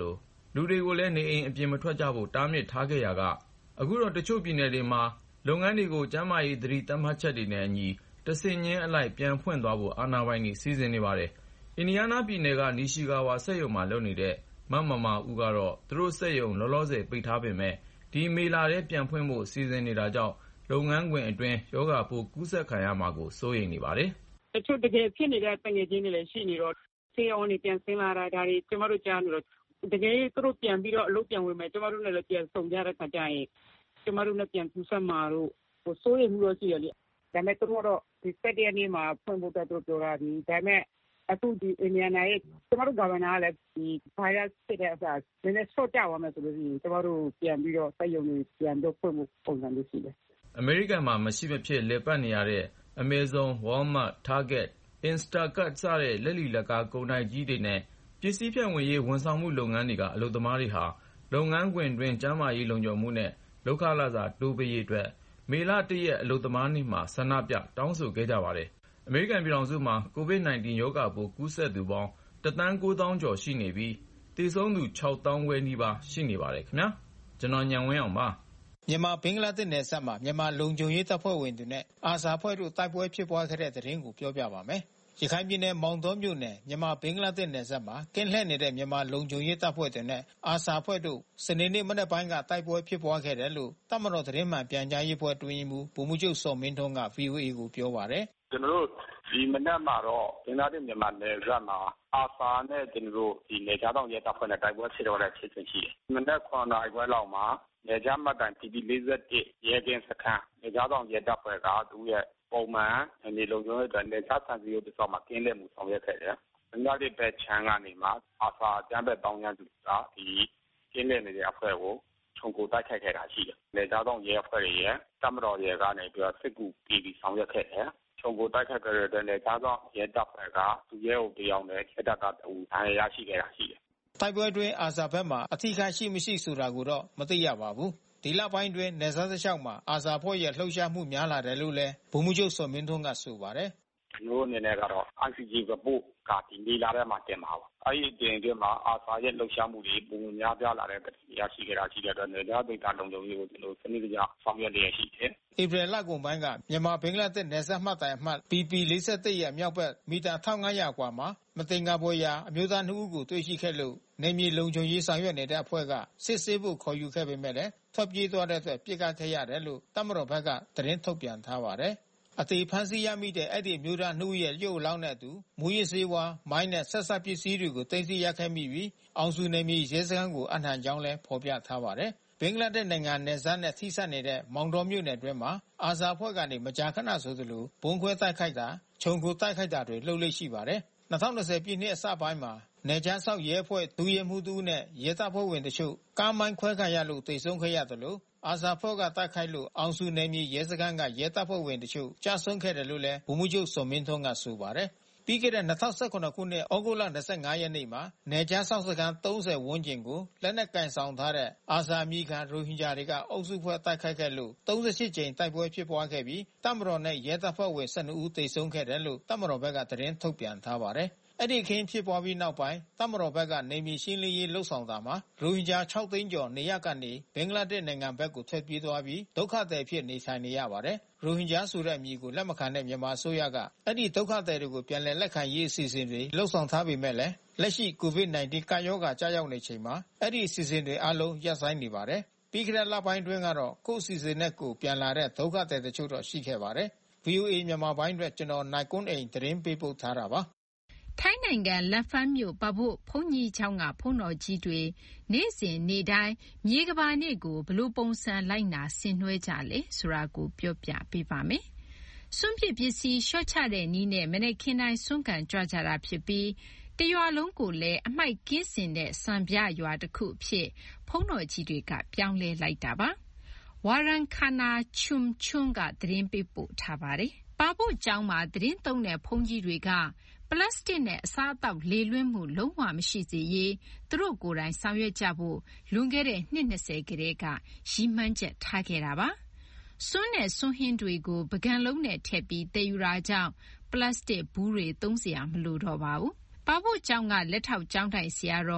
လူတွေကိုလည်းနေအိမ်အပြင်မထွက်ကြဖို့တားမြစ်ထားခဲ့ရာကအခုတော့တချို့ပြည်နယ်တွေမှာလုပ်ငန်းတွေကိုကျန်းမာရေးသတိသတ်မှတ်ချက်တွေနဲ့အညီတဆင့်ချင်းအလိုက်ပြန်ဖွင့်သွားဖို့အာဏာပိုင်တွေစီစဉ်နေပါတယ်။အင်ဒီယားနားပြည်နယ်ကနီရှီဂါဝါစက်ရုံမှာလုပ်နေတဲ့မမမာဦးကတော့သူတို့စက်ရုံလောလောဆယ်ပိတ်ထားပေမဲ့ဒီမေလာထဲပြန်ဖွင့်ဖို့စီစဉ်နေတာကြောင့်လုပ်ငန်းခွင်အတွင်းရောဂါပိုးကူးစက်ခံရမှာကိုစိုးရိမ်နေပါတယ်။တချို့တကယ်ဖြစ်နေတဲ့တငယ်ချင်းတွေလည်းရှိနေတော့ဆေးရုံတွေပြန်ဆင်းလာတာဒါတွေကျမတို့ကြားနေတော့တကယ်သူတို့ပြန်ပြီးတော့အလုပ်ပြန်ဝင်မယ်ကျမတို့လည်းပြန်ဆုံကြတဲ့ခါကျရင်ကျမတို့လည်းပြန်ကူးစက်မှာတော့ဟိုစိုးရိမ်မှုတော့ရှိရလေ။ဒါပေမဲ့သူတို့တော့ဒီစက်တဲ့နေ့မှာဖွင့်ဖို့တော့ပြောတာဒီဒါပေမဲ့အခုဒီအင်ဒီယားနာရဲ့ကျမတို့ဂဗနာကလည်းဒီဗိုင်းရပ်စ်ဖြစ်တဲ့အစားနည်းနည်းဆော့ကြသွားမယ်ဆိုလို့ရှိရင်ကျမတို့ပြန်ပြီးတော့စက်ရုံတွေပြန်တော့ဖွင့်ဖို့ပုံစံမျိုးရှိတယ်။အမေရိကန်မှာမရှိမဖြစ်လည်ပတ်နေရတဲ့ Amazon, Walmart, Target, Instacart စတဲ့လက်လီလက်ကားကုန်တိုက်ကြီးတွေနဲ့ပစ္စည်းဖြန့်ဝေရေးဝန်ဆောင်မှုလုပ်ငန်းတွေကအလုပ်သမားတွေဟာလုပ်ငန်းခွင်တွင်းကျန်းမာရေးလုံခြုံမှုနဲ့လုပ်ခလစာတိုးပေးရေးအတွက်မေလတရက်အလုပ်သမားနေ့မှာဆန္ဒပြတောင်းဆိုခဲ့ကြပါတယ်။အမေရိကန်ပြည်ထောင်စုမှာ ကိုဗစ် ၁၉ ရောဂါပိုးကူးစက်သူပေါင်းတသန်းကိုးသောင်းကျော်ရှိနေပြီးသေဆုံးသူခြောက်သောင်းခွဲနီးပါးရှိနေပါတယ်ခင်ဗျာ။ကျွန်တော်ဉာဏ်ဝင်းအောင်ပါ။မြန်မာဘင်္ဂလားဒေ့ရှ်နယ်စပ်မှာမြန်မာလုံခြုံရေးတပ်ဖွဲ့ဝင်တွေနဲ့အာဇာအဖွဲ့တို့တိုက်ပွဲဖြစ်ပွားခဲ့တဲ့သတင်းကိုပြောပြပါမယ်။ရခိုင်ပြည်နယ်မောင်တောမြို့နယ်မြန်မာဘင်္ဂလားဒေ့ရှ်နယ်စပ်မှာကင်းလှည့်နေတဲ့မြန်မာလုံခြုံရေးတပ်ဖွဲ့တွေနဲ့အာဇာအဖွဲ့တို့စနေနေ့မနက်ပိုင်းကတိုက်ပွဲဖြစ်ပွားခဲ့တယ်လို့တပ်မတော်သတင်းမှန်ပြန်ကြားရေးအဖွဲ့တွင်မှုဗိုလ်မှူးချုပ်စောမင်းထွန်းက ဗွီအိုအေကိုပြောပါတယ်။ကျွန်တော်တို့ဒီမနက်မှာတော့ဘင်္ဂလားဒေ့ရှ်မြန်မာနယ်စပ်မှာအာဇာနဲ့ကျွန်တော်တို့ဒီနေကြားတောင်ရဲတပ်ဖွဲ့နဲ့တိုက်ပွဲဖြစ်တော့တဲ့ဖြစ်စဉ်ရှိတယ်။မနက်ခုနှစ်နာရီခွဲလောက်မှာနေကြားမှတ်တိုင် T B ၄၁ရဲကင်းစခန်းနေကြားတောင်ရဲတပ်ဖွဲ့ကသူရဲ့ပုံမှန်အနေလုံခြုံရေးအတွက်နေကြားဆန်စီရုပ်တစ်စောက်မှာကင်းလက်မှုဆောင်ရွက်ခဲ့တယ်။ဘင်္ဂလားဒေ့ရှ်ဘက်ခြမ်းကနေမှအာဇာအကြမ်းဖက်တောင်းရသူကဒီကင်းလက်နေတဲ့အဖွဲ့ကိုခြုံကိုတိုက်ခိုက်ခဲ့တာရှိတယ်။နေကြားတောင်ရဲအဖွဲ့ရဲ့တပ်မတော်ရဲကနေပြီးတော့စစ်ကူပြည်ပြီးဆောင်ရွက်ခဲ့တယ်။ခြုံကိုတိုက်ခိုက်ခဲ့တဲ့နေကြားတောင်ရဲတပ်ဖွဲ့ကသူရဲကိုတရားနဲ့ချက်တပ်ကတူအားရရှိခဲ့တာရှိတယ်။တိုက်ပွဲတွင်အာဇာဘက်မှာအထိခိုက်ရှိမရှိဆိုတာကိုတော့မသိရပါဘူး။ဒီလပိုင်းတွင်နေစားတစ်လျှောက်မှာအာဇာဖွဲ့ရဲ့လှုပ်ရှားမှုများလာတယ်လို့လည်းဗိုလ်မှူးချုပ်စောမင်းထွန်းကဆိုပါတယ်။ကျွန်တော်အနေနဲ့ကတော့ I C G ကပို့ကဒီနေလာတဲ့မှာတင်ပါပါ။အဲဒီတင်အတွင်းမှာအာဇာရဲ့လှုပ်ရှားမှုတွေပုံများပြားလာတဲ့ရရှိခဲ့တာရှိတဲ့အတွက်နေသားဒေသလုံခြုံရေးကိုကျွန်တော်စနစ်တကျဆောင်ရွက်နေရှိတယ်။ဧပြီလကုန်ပိုင်းကမြန်မာဘင်္ဂလားဒေ့ရှ်နယ်စပ်မှတ်တိုင်အမှတ် P P ၄၁ရဲ့မြောက်ဘက်မီတာ၁၅၀၀ကွာမှာမတင်ကားပွဲရာအမျိုးသားနှစ်ဦးကိုတွေ့ရှိခဲ့လို့နေမြေလုံခြုံရေးဆောင်ရွက်နေတဲ့အဖွဲ့ကစစ်ဆေးဖို့ခေါ်ယူခဲ့ပေမဲ့လည်းထွက်ပြေးသွားတဲ့အတွက်ပြစ်ခတ်ခဲ့ရတယ်လို့တပ်မတော်ဘက်ကသတင်းထုတ်ပြန်ထားပါတယ်။အသေးဖမ်းဆီးရမိတဲ့အဲ့ဒီမျိုးသားနှုတ်ရဲ့ရုပ်လောင်းတဲ့အတူမူရစ်စေးဝါမိုင်းနဲ့ဆက်ဆက်ပစ္စည်းတွေကိုတင်စီရခဲ့မိပြီးအောင်စုနေမြေရဲစခန်းကိုအနှံကြောင်းလဲဖော်ပြထားပါတယ်။ဘင်္ဂလားဒေ့ရှ်နိုင်ငံနယ်စပ်နဲ့ထိစပ်နေတဲ့မောင်တော်မြို့နယ်အတွင်းမှာအာဇာဖွဲ့ကနေမကြာခဏဆိုသလိုဘုံခွဲတိုက်ခိုက်တာခြုံကိုတိုက်ခိုက်တာတွေလှုပ်လေ့ရှိပါတယ်။၂၀၂၀ပြည့်နှစ်အစပိုင်းမှာနယ်ခြားစောင့်ရဲအဖွဲ့ဒုရဲမှူးတူနဲ့ရဲတပ်ဖွဲ့ဝင်တချို့ကားမိုင်းခွဲခံရလို့တိုက်ဆုံခဲ့ရတယ်လို့အာဇာဖွဲ့ကတိုက်ခိုက်လို့အောင်စုနယ်မြေရဲစခန်းကရဲတပ်ဖွဲ့ဝင်တချို့ကြာဆုံးခဲ့တယ်လို့လည်းဗိုလ်မှူးချုပ်စောမင်းထွန်းကဆိုပါတယ်။ပြီးခဲ့တဲ့၂၀၁၇ခုနှစ်ဩဂုတ်လ၂၅ရက်နေ့မှာနယ်ခြားစောင့်စခန်းသုံးဆယ်ဝန်းကျင်ကိုလက်နက်ကင်ဆောင်ထားတဲ့အာဇာမီခံရိုဟင်ဂျာတွေကအုပ်စုဖွဲ့တိုက်ခိုက်ခဲ့လို့၃၈ကြိမ်တိုက်ပွဲဖြစ်ပွားခဲ့ပြီးတပ်မတော်နဲ့ရဲတပ်ဖွဲ့ဝင်၁၂ဦးသေဆုံးခဲ့တယ်လို့တပ်မတော်ဘက်ကသတင်းထုတ်ပြန်ထားပါတယ်။အဲ့ဒီအခင်းဖြစ်ပွားပြီးနောက်ပိုင်းတပ်မတော်ဘက်ကနေမြေရှင်းလင်းရေးလှုပ်ဆောင်တာမှာရိုဟင်ဂျာ၆သိန်းကျော်နေရကနေဘင်္ဂလားဒေ့ရှ်နိုင်ငံဘက်ကိုထွက်ပြေးသွားပြီးဒုက္ခသည်ဖြစ်နေထိုင်နေရပါတယ်။ရိုဟင်ဂျာဆိုတဲ့အမည်ကိုလက်မခံတဲ့မြန်မာအစိုးရကအဲ့ဒီဒုက္ခသည်တွေကိုပြန်လည်လက်ခံရေးအစီအစဉ်တွေလှုပ်ဆောင်ထားပေမဲ့လည်းလက်ရှိကိုဗစ် ၁၉ ကပ်ရောဂါကြာရောက်နေချိန်မှာအဲ့ဒီအစီအစဉ်တွေအလုံးရပ်ဆိုင်းနေပါတယ်။ပြီးခဲ့တဲ့လပိုင်းတွင်းကတော့ကိုယ့်အစီအစဉ်နဲ့ကိုပြန်လာတဲ့ဒုက္ခသည်တချို့တော့ရှိခဲ့ပါတယ်။ V O A မြန်မာပိုင်းအတွက်ကျွန်တော်နိုင်ကွန်းအိန်သတင်းပေးပို့ထားတာပါထိုင်းနိုင်ငံလန်ဖန်းမြို့ပဘို့ဘုန်းကြီးကျောင်းကဘုန်းတော်ကြီးတွေနေ့စဉ်နေ့တိုင်းမြေကဘာနေ့ကိုဘလို့ပုံစံလိုက်နာဆင်နွှဲကြလဲဆိုတာကိုပြောပြပေးပါမယ်။စွန့်ပစ်ပစ္စည်းရှော့ချတဲ့နည်းနဲ့မနေ့ခင်းတိုင်းစွန့်ကန်ကြွကြတာဖြစ်ပြီးတရွာလုံးကိုလည်းအမိုက်ကင်းစင်တဲ့စံပြရွာတစ်ခုအဖြစ်ဘုန်းတော်ကြီးတွေကပြောင်းလဲလိုက်တာပါ။ဝါရန်ခါနာချုံချွန်းကသတင်းပေးပို့ထားပါတယ်။ပဘို့ကျောင်းမှာသတင်းသုံးတဲ့ဘုန်းကြီးတွေကပလတ်စတစ်နဲ့အစားအသောက်လေလွင့်မှုလုံးဝမရှိစေရေးသူတို့ကိုယ်တိုင်ဆောင်ရွက်ကြဖို့လွန်ခဲ့တဲ့နှစ်၂၀ကတည်းကရည်မှန်းချက်ထားခဲ့တာပါ။စွန်းနဲ့စွန်းဟင်းတွေကိုပကံလုံးနဲ့ထည့်ပြီးတည်ယူတာကြောင့်ပလတ်စတစ်ဘူးတွေသုံးစရာမလိုတော့ပါဘူး။ပဘို့ကျောင်းကလက်ထောက်ကျောင်းထိုင်ဆရာတော်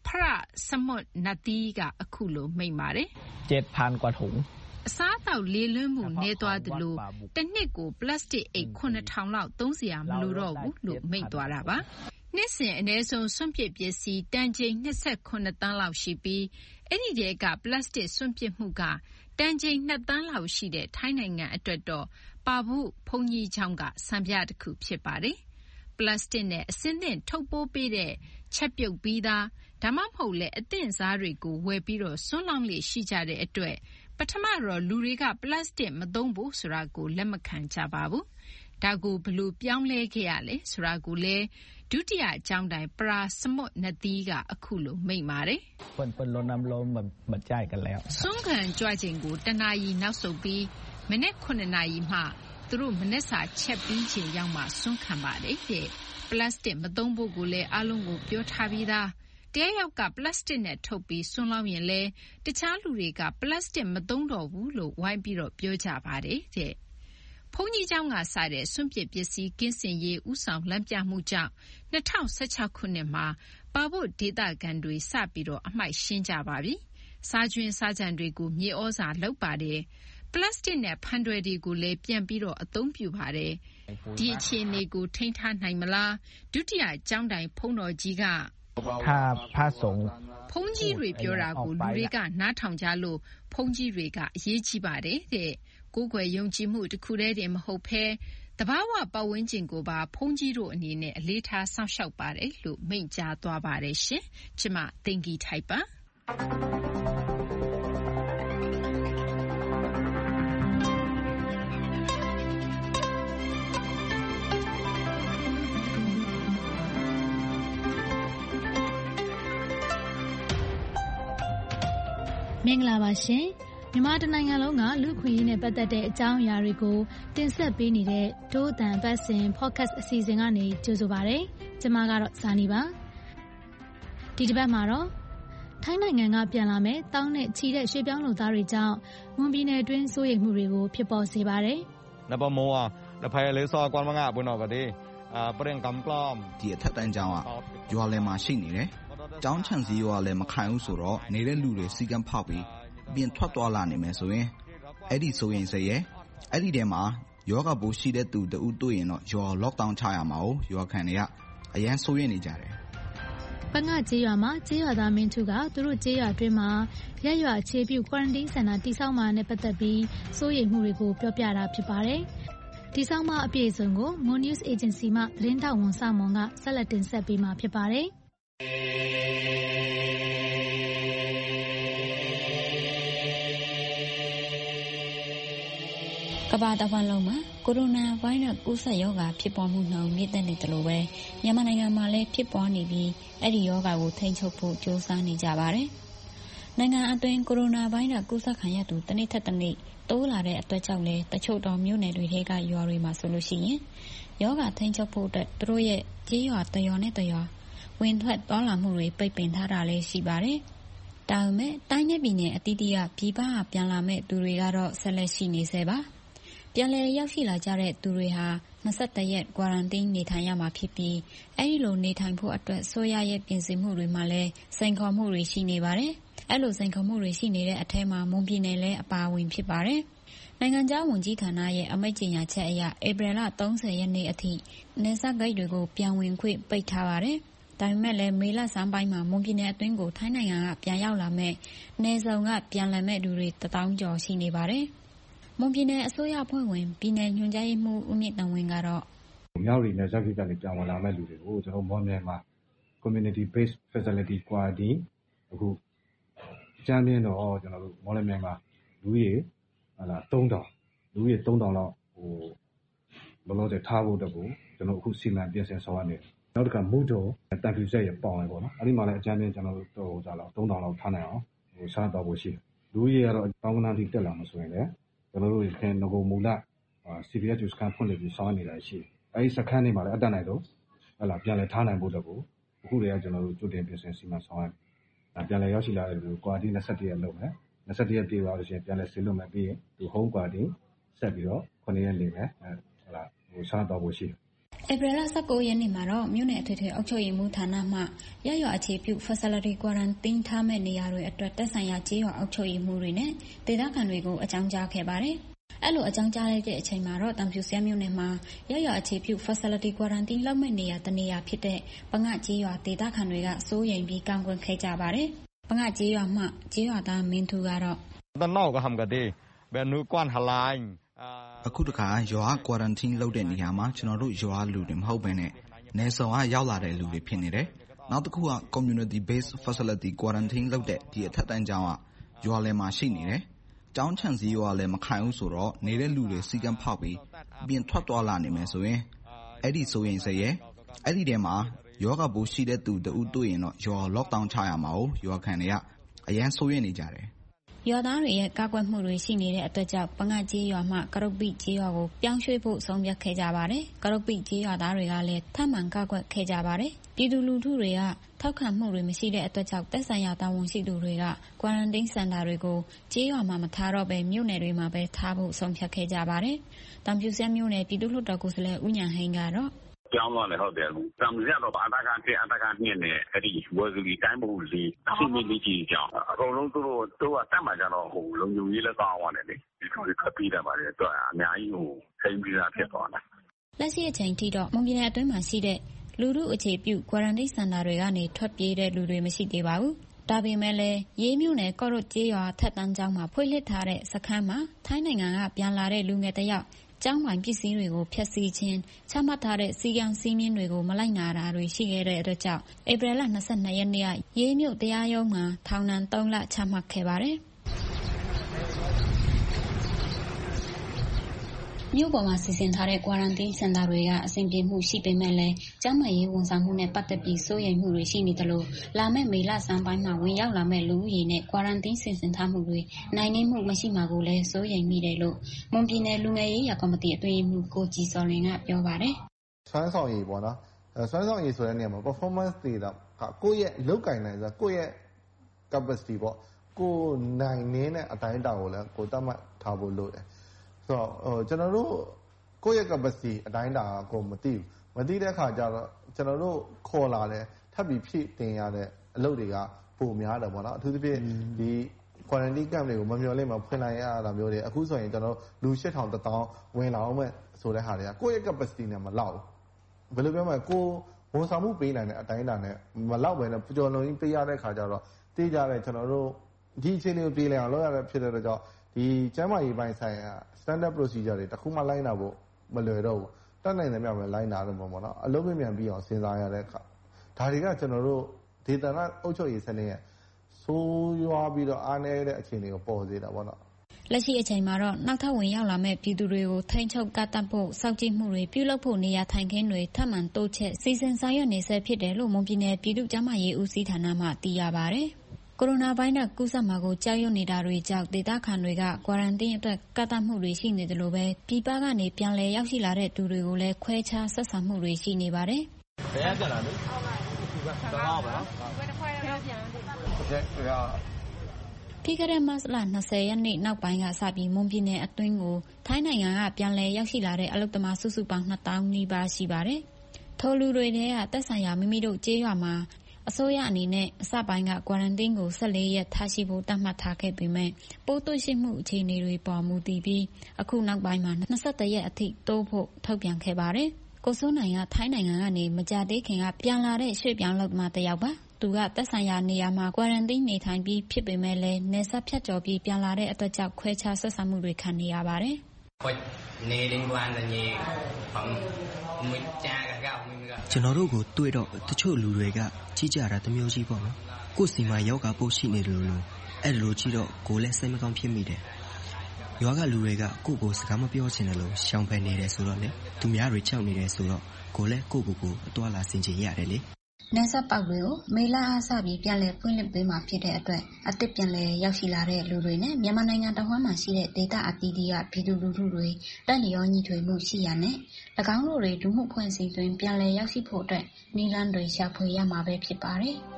ဖရစမွတ်နတီကအခုလိုမိန့်ပါတယ်เจ็ดพัน กว่าถุงအစားအသောက်လေလွင့်မှုနေသွားသလိုတစ်နှစ်ကိုပလတ်စတစ်အိတ် ခုနှစ်ထောင် လောက်သုံးစရာမလိုတော့ဘူးလို့မိန့်သွားတာပါနှစ်စဉ်အနည်းဆုံးစွန့်ပစ်ပစ္စည်းတန်ချိန် နှစ်ဆယ့်ခုနှစ် သန်းလောက်ရှိပြီးအဲ့ဒီတဲကပလတ်စတစ်စွန့်ပစ်မှုကတန်ချိန် နှစ် သန်းလောက်ရှိတဲ့ထိုင်းနိုင်ငံအတွက်တော့ပါဘူးဖုန်ကြီးချောင်းကစံပြတစ်ခုဖြစ်ပါတယ်ပလတ်စတစ်နဲ့အစင်းသင့်ထုတ်ပိုးပေးတဲ့ချက်ပြုတ်ပြီးသားဒါမှမဟုတ်လေအသင့်စားတွေကိုဝယ်ပြီးတော့စွန့်လောင်းလေရှိကြတဲ့အတွက်ပထမတော့လူတွေကပလတ်စတစ်မသုံးဘူးဆိုတာကိုလက်မခံကြပါဘူးဒါကိုဘလို့ပြောင်းလဲခဲ့ရလဲဆိုတာကိုလည်းဒုတိယအကြောင်းတိုင်းပရာစမွတ်နသီးကအခုလိုမိန့်ပါတယ်เปิ้นเปิ้นลดน้ำลงมามาจ่ายกันแล้วစွန့်ခံကြွခြင်းကိုတနာရီနောက်ဆုတ်ပြီးမနေ့ ခုနှစ် နာရီမှသူတို့မနေ့စာချက်ပြီးချိန်ရောက်မှစွန့်ခံပါတယ်တဲ့ပလတ်စတစ်မသုံးဖို့ကိုလည်းအားလုံးကိုပြောထားပြီးသားတရယောက်ကပလတ်စတစ်နဲ့ထုတ်ပြီးစွန့်လောင်းရင်လဲတခြားလူတွေကပလတ်စတစ်မသုံးတော့ဘူးလို့ဝိုင်းပြီးတော့ပြောကြပါတယ်တဲ့ဖုန်ကြီးเจ้าကစတဲ့စွန့်ပစ်ပစ္စည်းကင်းစင်ရေးဥဆောင်လမ်းပြမှုကြောင့်နှစ်ထောင်ဆယ့်ခြောက် ခုနှစ်မှာပါဖို့ဒေသခံတွေစပြီးတော့အမိုက်ရှင်းကြပါပြီစားကျွင်းစားကြံတွေကိုမြေဩဇာလောက်ပါတယ်ပလတ်စတစ်နဲ့ဖန်တွယ်တွေကိုလည်းပြန်ပြီးတော့အသုံးပြုပါတယ်ဒီအခြေအနေကိုထိန်းထားနိုင်မလားဒုတိယကျောင်းတိုင်ဖုန်တော်ကြီးကถ้าพระสงฆ์ဖုန်ကြီးတွေပြောတာကိုလူတွေကနားထောင်ကြလို့ဖုန်ကြီးတွေကအရေးကြီးပါတယ်တဲ့ကိုယ်ွယ်ယုံကြည်မှုတစ်ခုတည်းတည်းမဟုတ်ဘဲတဘာဝပတ်ဝန်းကျင်ကိုပါဖုန်ကြီးတို့အနေနဲ့အလေးထားစောင့်ရှောက်ပါတယ်လို့မိန့်ကြားသွားပါတယ်ရှင်ကျမသိင်္ဂီထိုက်ပါမင်္ဂလာပါရှင်မြန်မာတနိုင်ငံလုံးကလူခွင့်ရေးနဲ့ပတ်သက်တဲ့အကြောင်းအရာတွေကိုတင်ဆက်ပေးနေတဲ့ဒိုးအတန်ပတ်စဉ် podcast အစီအစဉ်ကနေကြိုဆိုပါရစေ။ကျွန်မကတော့ဇာနီပါ။ဒီတစ်ပတ်မှာတော့ထိုင်းနိုင်ငံကပြန်လာမဲ့တောင်းနဲ့ချီတဲ့ရွှေပြောင်းလူသားတွေကြောင့်မွန်ပြည်နယ်အတွင်းစိုးရိမ်မှုတွေကိုဖြစ်ပေါ်စေပါတယ်။နပမောอ่ะနဖိုင်လေးစောကွမ်မငါဘွနော်ကတိအာပရင်ကမ်ပလမ်ဒီအထက်တန်းကျောင်းကရွာလယ်မှာရှိနေတယ်။ကျောင်းချန်စီရွာလည်းမခိုင်ဘူးဆိုတော့နေတဲ့လူတွေစီကံဖောက်ပြီးပြင်ထွက်သွားလာနေမယ်ဆိုရင်အဲ့ဒီဆိုရင်စရဲအဲ့ဒီထဲမှာယောဂပိုးရှိတဲ့သူတဦးတွေ့ရင်တော့ယော lockdown ချရမှာ哦ယောခံတွေကအရန်ဆိုးရနေကြတယ်ပငါကျေးရွာမှာကျေးရွာသားမင်းထုကသူတို့ကျေးရွာအတွင်းမှာရက်ရွာအခြေပြု quarantine center တိစောက်မှာနဲ့ပတ်သက်ပြီးစိုးရိမ်မှုတွေကိုပြောပြတာဖြစ်ပါတယ်ဒီဆောင်မှာအပြည့်အစုံကို Moon News Agency မှသတင်းတောက်ဝန်ဆောင်မွန်ကဆက်လက်တင်ဆက်ပေးမှာဖြစ်ပါတယ်ကမ္ဘာတစ်ဝန်းလုံးမှာကိုရိုနာဗိုင်းရပ်စ်ကူးစက်ရောဂါဖြစ်ပေါ်မှုနှုန်းမြင့်တက်နေတယ်လို့ပဲမြန်မာနိုင်ငံမှာလည်းဖြစ်ပေါ်နေပြီးအဲ့ဒီရောဂါကိုထိန်းချုပ်ဖို့ကြိုးစားနေကြပါတယ်။နိုင်ငံအတွင်းကိုရိုနာဗိုင်းရပ်စ်ကူးစက်ခံရသူတစ်နေ့ထက်တစ်နေ့တိုးလာတဲ့အတွက်ကြောင့်လည်းတချို့တော်မြို့နယ်တွေထဲကရွာတွေမှာဆိုလို့ရှိရင်ရောဂါထိန်းချုပ်ဖို့အတွက်သူတို့ရဲ့ကြေးရွာတရွာနဲ့တရွာဝင်ထွက်သွားလာမှုတွေပိတ်ပင်ထားတာလည်းရှိပါတယ်။ဒါပေမဲ့တိုင်းနယ်ပြည်နယ်အသီးသီးကပြည်ပကပြန်လာမဲ့သူတွေကတော့ဆက်လက်ရှိနေဆဲပါ။ပြန်လည်ရောက်ရှိလာကြတဲ့သူတွေဟာနှစ်၁၁ရက် quarantine နေထိုင်ရမှာဖြစ်ပြီးအဲဒီလိုနေထိုင်ဖို့အတွက်ဆိုရရဲ့ပြင်ဆင်မှုတွေမှာလည်းစိန်ခေါ်မှုတွေရှိနေပါတယ်။အဲလိုစိန်ခေါ်မှုတွေရှိနေတဲ့အထက်မှာမွန်ပြည်နယ်လည်းအပါအဝင်ဖြစ်ပါတယ်။နိုင်ငံခြားဝန်ကြီးဌာနရဲ့အမိန့်ကြေညာချက်အရဧပြီလ၃၀ရက်နေ့အထိနယ်စပ်ဂိတ်တွေကိုပြန်ဝင်ခွင့်ပိတ်ထားပါတယ်။ဒါပေမဲ့လည်းမေလဆန်းပိုင်းမှာမွန်ပြည်နယ်အတွင်းကိုထိုင်းနိုင်ငံကပြန်ရောက်လာမဲ့နယ်စုံကပြန်လည်မဲ့လူတွေတထောင်ကျော်ရှိနေပါတယ်။မွန်ပြည်နယ်အစိုးရအဖွဲ့ဝင်ပြည်နယ်ညွှန်ကြားရေးမှူးဦးမြင့်တန်ဝင်းကတော့မြောက်ရီနယ်စပ်ဂိတ်ကနေပြန်ဝင်လာမဲ့လူတွေကိုကျွန်တော်မွန်မြန်မာ community based facility quarantine အခုကျမ်းပြင်းတော့ကျွန်တော်တို့မော်လမြန်မာလူကြီးဟာလာ၃တောင်လူကြီး၃တောင်လောက်ဟိုလောလောဆယ်ထားဖို့တော့ကိုကျွန်တော်အခုစီမံပြင်ဆင်ဆောင်ရနေတယ်နောက်တစ်ခါမူတော်တန်ဖြူဆက်ရပေါင်ရပေါ့နော်အဲ့ဒီမှာလည်းအကျမ်းပြင်းကျွန်တော်တို့ဟိုစားလောက်၃တောင်လောက်ထားနိုင်အောင်ဟိုစားတော့ဖို့ရှိတယ်လူကြီးကတော့တောင်းကနာတိတက်လာမှဆိုရင်လည်းကျွန်တော်တို့ခင်ငကိုမူလ C B S စကန်ဖွင့်လို့ပြီးဆောင်နေတာရှိတယ်အဲဒီစခန်းတွေမှာလည်းအတက်နိုင်တော့ဟလာပြန်လဲထားနိုင်ဖို့တော့ကိုအခုတည်းကကျွန်တော်တို့ကြိုတင်ပြင်ဆင်စီမံဆောင်ရပြန်လဲရောက်ရှိလာတဲ့လူကွာတီ၂၁ရက်လုပ်မယ်၂၁ရက်ပြေသွားလို့ရှိရင်ပြန်လဲဆေးလုပ်မယ်ပြီးရင်ဒီ home quarantine ဆက်ပြီးတော့ခုနှစ်ရက်နေမယ်ဟလာဟိုစားတော့ဖို့ရှိတယ်ဧပြီလ၁၉ရက်နေ့မှာတော့မြို့နယ်အထွေထွေအုပ်ချုပ်ရေးမှူးဌာနမှရရွာအခြေပြု Facility Quarantine ထားမဲ့နေရာတွေအတွက်သက်ဆိုင်ရာကျေးရွာအုပ်ချုပ်ရေးမှူးတွေနဲ့ဒေသခံတွေကိုအကြောင်းကြားခဲ့ပါတယ်။အဲ့လိုအကြောင်းကြားလိုက်တဲ့အချိန်မှာတော့တံဖြူဆဲမြို့နယ်မှာရရွာအခြေပြု Facility Quarantine လုပ်မဲ့နေရာတနေရာဖြစ်တဲ့ပငှကျေးရွာဒေသခံတွေကစိုးရိမ်ပြီးကန့်ကွက်ခဲ့ကြပါတယ်။ပငှကျေးရွာမှကျေးရွာသားမင်းသူကတော့တနောက်ကဟမ်ကတဲ့ဘယ်နူကွမ်ဟလိုင်းအခုတခါရွာ quarantine လုပ်တဲ့နေရာမှာကျွန်တော်တို့ရွာလူတွေမဟုတ်ဘဲနဲ့နေဆောင်ကရောက်လာတဲ့လူတွေဖြစ်နေတယ်။နောက်တစ်ခုက community based facility quarantine လုပ်တဲ့ဒီအထက်တန်းကျောင်းကရွာလယ်မှာရှိနေတယ်။ကျောင်းချန်စီရွာလည်းမခိုင်ဘူးဆိုတော့နေတဲ့လူတွေစီကံဖောက်ပြီးပြင်ထွက်သွားလာနေမယ်ဆိုရင်အဲ့ဒီဆိုရင်စရဲ့အဲ့ဒီထဲမှာယောဂပိုးရှိတဲ့သူတူတွေ့ရင်တော့ရွာ lockdown ချရမှာကိုရွာခံတွေကအရန်ဆိုရင်နေကြတယ်ရွာသားတွေရဲ့ကာကွယ်မှုတွေရှိနေတဲ့အတွက်ကြောင့်ပငှကျေးရွာမှကရုတ်ပိကျေးရွာကိုပြောင်းရွှေ့ဖို့ဆုံးဖြတ်ခဲ့ကြပါတယ်။ကရုတ်ပိကျေးရွာသားတွေကလည်းထပ်မံကာကွယ်ခဲ့ကြပါတယ်။ပြည်သူလူထုတွေကထောက်ခံမှုတွေမရှိတဲ့အတွက်ကြောင့်သက်ဆိုင်ရာတာဝန်ရှိသူတွေက quarantine center တွေကိုကျေးရွာမှာမထားတော့ဘဲမြို့နယ်တွေမှာပဲထားဖို့ဆုံးဖြတ်ခဲ့ကြပါတယ်။တံဖြူဆဲမြို့နယ်ပြည်သူ့လွှတ်တော်ကိုယ်စားလှယ်ဦးညာဟိန်းကတော့ပြောင်းသွားတယ်ဟုတ်တယ်။တံမြက်တော့အတကတစ်အတကနှစ်နဲ့အဲ့ဒီဝယ်စီတိုင်းပုံလေးအစီအမံလေးကြီးကြောင်းအကုန်လုံးသူတို့တို့ကတတ်မှကြတော့ဟိုလုံညုံကြီးလည်းကောင်းသွားတယ်လေဒီလိုခပ်ပြီးတယ်ပါတယ်တော့အများကြီးဟိုထိန်းပြီးတာဖြစ်သွားတာလက်ရှိအချိန်ထိတော့မွန်ပြည်နယ်အတွင်းမှာရှိတဲ့လူထုအခြေပြု quarantine center တွေကနေထွက်ပြေးတဲ့လူတွေမရှိသေးပါဘူးဒါပေမဲ့လည်းရေးမြို့နယ်ကော့ရုတ်ကျေးရွာထက်တန်းကျောင်းမှာဖွင့်လှစ်ထားတဲ့စခန်းမှာထိုင်းနိုင်ငံကပြန်လာတဲ့လူငယ်တစ်ယောက်ကျောင်းပိုင်ပစ္စည်းတွေကိုဖျက်ဆီးခြင်းချမှတ်ထားတဲ့စီကံစည်းမျဉ်းတွေကိုမလိုက်နာတာတွေရှိခဲ့တဲ့အတွက်ကြောင့်ဧပြီလ၂၂ရက်နေ့ကရေးမြို့တရားရုံးမှာထောင်ဒဏ်၃လချမှတ်ခဲ့ပါတယ်။မြို့ပေါ်မှာစီစဉ်ထားတဲ့ quarantine center တွေကအဆင်ပြေမှုရှိပေမဲ့လည်းကျန်းမာရေးဝန်ဆောင်မှုနဲ့ပတ်သက်ပြီးစိုးရိမ်မှုတွေရှိနေတယ်လို့လာမယ့်မေလဆန်းပိုင်းမှာဝင်ရောက်လာမဲ့လူဦးရေနဲ့ quarantine စီစဉ်ထားမှုတွေနိုင်နှင်းမှုမရှိမှာကိုလည်းစိုးရိမ်မိတယ်လို့မွန်ပြည်နယ်လူငယ်ရေးရာကော်မတီအတွင်းရေးမှူးကိုကြည်စော်လွင်ကပြောပါတယ်။စွမ်းဆောင်ရည်ပေါ့နော်။စွမ်းဆောင်ရည်ဆိုတဲ့နေရာမှာ performance တွေကကိုယ့်ရဲ့လုတ်ကင်နိုင်ဆိုကိုယ့်ရဲ့ capacity ပေါ့ကိုယ်နိုင်နေတဲ့အတိုင်းအတာကိုလည်းကိုယ်သတ်မှတ်ထားဖို့လိုတယ်။ဆိုတော့ဟိုကျွန်တော်တို့ကိုယ့်ရဲ့ capacity အတိုင်းတာကိုမသိဘူးမသိတဲ့အခါကျတော့ကျွန်တော်တို့ခေါ်လာတယ်ထပ်ပြီးဖြည့်တင်ရတဲ့အလုပ်တွေကပိုများတယ်ပေါ့နော်အထူးသဖြင့်ဒီ quarantine camp တွေကိုမမျှော်လင့်မှဖွင့်လိုက်ရတာမျိုးတွေအခုဆိုရင်ကျွန်တော်လူ၈ထောင်တစ်သောင်းဝင်လာအောင်မဲ့ဆိုတဲ့ဟာတွေကကိုယ့်ရဲ့ capacity နဲ့မလောက်ဘူးဘယ်လိုပြောမလဲကိုဝန်ဆောင်မှုပေးနိုင်တဲ့အတိုင်းတာနဲ့မလောက်ပဲနဲ့ကြော်လွန်ကြီးပေးရတဲ့အခါကျတော့တေးကြတဲ့ကျွန်တော်တို့ဒီအချိန်တွေကိုပြေးလည်အောင်လုပ်ရတဲ့ဖြစ်တဲ့အတွက်ကြောင့်ဒီကျန်းမာရေးပိုင်းဆိုင်ရာ standard procedure တွေတခုမှလိုက်နာဖို့မလွယ်တော့ဘူးတတ်နိုင်တယ်များပဲလိုက်နာတယ်ပေါ့နော်အလုံးမြန်မြန်ပြီးအောင်စဉ်းစားရတဲ့အခါဒါတွေကကျွန်တော်တို့ဒေသနာအုပ်ချုပ်ရေးစနစ်ရဲ့ဆိုးရွားပြီးတော့အားနည်းတဲ့အခြေအနေကိုပေါ်စေတာပေါ့နော်လက်ရှိအချိန်မှာတော့နောက်ထပ်ဝင်ရောက်လာမဲ့ပြည်သူတွေကိုထိန်းချုပ်ကတ်တပ်ဖို့စောင့်ကြည့်မှုတွေပြုလုပ်ဖို့နေရာထိုင်ခင်းတွေထပ်မံတိုးချဲ့စီစဉ်ဆောင်ရွက်နေဆဲဖြစ်တယ်လို့မွန်ပြည်နယ်ပြည်သူ့ကျန်းမာရေးဦးစီးဌာနမှသိရပါတယ်ကိုရိုနာဗိုင်းရပ်စ်ကူးစက်မှာကိုကြောက်ရွံ့နေတာတွေကြောင့်ဒေသခံတွေက quarantine အတွက်ကန့်သတ်မှုတွေရှိနေတယ်လို့ပဲပြည်ပကနေပြန်လည်ရောက်ရှိလာတဲ့သူတွေကိုလည်းခွဲခြားဆက်ဆံမှုတွေရှိနေပါတယ်။ဘယ်ကလာလဲ။ဟုတ်ပါဘူး။တော့ပါ။ဘယ်တစ်ခွဲတော့ပြန်။ပြီးခဲ့တဲ့မတ်လ၂၀ရက်နေ့နောက်ပိုင်းကစပြီးမွန်ပြည်နယ်အတွင်းကိုထိုင်းနိုင်ငံကပြန်လည်ရောက်ရှိလာတဲ့အလုပ်သမားစုစုပေါင်း၂သောင်းနီးပါးရှိပါတယ်။ထိုလူတွေထဲကသက်ဆိုင်ရာမိမိတို့ကျေးရွာမှာအစိုးရအနေနဲ့အစပိုင်းက quarantine ကို၁၄ရက်ထားရှိဖို့သတ်မှတ်ထားခဲ့ပေမဲ့ပိုးတွေ့ရှိမှုအခြေအနေတွေပေါ်မူတည်ပြီးအခုနောက်ပိုင်းမှာ၂၁ရက်အထိတိုးဖို့ထုတ်ပြန်ခဲ့ပါတယ်။ကိုစိုးနိုင်ကထိုင်းနိုင်ငံကနေမကြာသေးခင်ကပြန်လာတဲ့ရွှေ့ပြောင်းလုပ်သမားတစ်ယောက်ပါ။သူကသက်ဆိုင်ရာနေရာမှာ quarantine နေထိုင်ပြီးဖြစ်ပေမဲ့လည်းနယ်စပ်ဖြတ်ကျော်ပြီးပြန်လာတဲ့အတွက်ကြောင့်ခွဲခြားဆက်ဆံမှုတွေခံနေရပါတယ်။ကျွန်တော်တို့ကိုတွေ့တော့တချို့လူတွေကကြီးကြတာတမျိုးကြီးပေါ့နော်ကိုယ်စီမှာယောဂပိုးရှိနေတယ်လို့အဲ့လိုကြီးတော့ကိုယ်လည်းစိတ်မကောင်းဖြစ်မိတယ်ယောဂလူတွေကကိုယ့်ကိုစကားမပြောချင်တယ်လို့ရှောင်ဖယ်နေတယ်ဆိုတော့လေသူများတွေကြောက်နေတယ်ဆိုတော့ကိုယ်လည်းကိုယ့်ကိုယ်ကိုအတွားလာဆင်ခြင်ရတယ်လေနယ်စပ်ပေါက်တွေကိုမေလအားစပြီးပြန်လည်ဖွင့်လှစ်ပေးမှာဖြစ်တဲ့အတွက်အသစ်ပြန်လည်ရောက်ရှိလာတဲ့လူတွေနဲ့မြန်မာနိုင်ငံတဝန်းမှာရှိတဲ့ဒေသအသီးသီးကပြည်သူလူထုတွေတက်လျောညီထွေမှုရှိရနဲ့၎င်းတို့တွေလူမှုဖွဲ့စည်းတွင်ပြန်လည်ရောက်ရှိဖို့အတွက်နည်းလမ်းတွေရှာဖွေရမှာပဲဖြစ်ပါတယ်။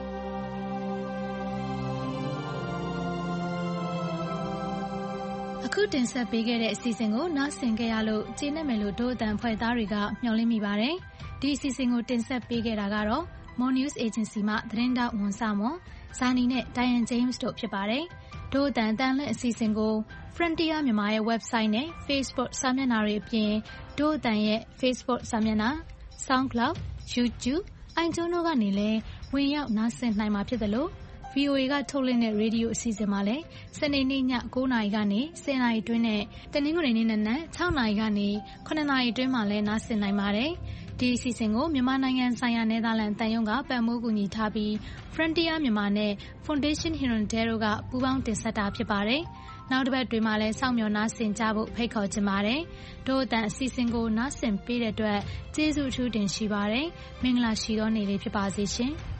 အခုအခုတင်ဆက်ပေးခဲ့တဲ့အစီအစဉ်ကိုနားဆင်ကြရလို့ကျေနပ်မယ်လို့တို့အတန်ဖွဲ့သားတွေကမျှော်လင့်မိပါတယ်။ဒီအစီအစဉ်ကိုတင်ဆက်ပေးခဲ့တာကတော့ More News Agency မှသတင်းတောက်ဝန်ဆောင်မဇာနီနဲ့ Diane James တို့ဖြစ်ပါတယ်။တို့အတန်တန်လွင့်အစီအစဉ်ကို Frontier မြန်မာရဲ့ website နဲ့ Facebook စာမျက်နှာတွေအပြင်တို့အတန်ရဲ့ Facebook စာမျက်နှာ SoundCloud, YouTube, iTunes ကနေလည်းဝင်ရောက်နားဆင်နိုင်မှာဖြစ်တယ်လို့ ဗီအိုအေ ကထုတ်လွှင့်တဲ့ရေဒီယိုအစီအစဉ်မှာလည်းစနေနေ့ည၉နာရီကနေ၁၀နာရီအတွင်းနဲ့တနင်္ဂနွေနေ့နက်နက်၆နာရီကနေ၇နာရီအတွင်းမှာလည်းနားဆင်နိုင်ပါတယ်။ဒီအစီအစဉ်ကိုမြန်မာနိုင်ငံဆိုင်ရာနယ်သာလန်တန်ယုံကပံ့ပိုးကူညီထားပြီး Frontier မြန်မာနဲ့ Foundation Hirondelle တို့ကပူးပေါင်းတင်ဆက်တာဖြစ်ပါတယ်။နောက်တစ်ပတ်တွင်မှလည်းစောင့်မျှော်နားဆင်ကြဖို့ဖိတ်ခေါ်ချင်ပါတယ်။တို့အတန်အစီအစဉ်ကိုနားဆင်ပေးတဲ့အတွက်ကျေးဇူးအထူးတင်ရှိပါတယ်။မင်္ဂလာရှိသောနေ့လေးဖြစ်ပါစေရှင်။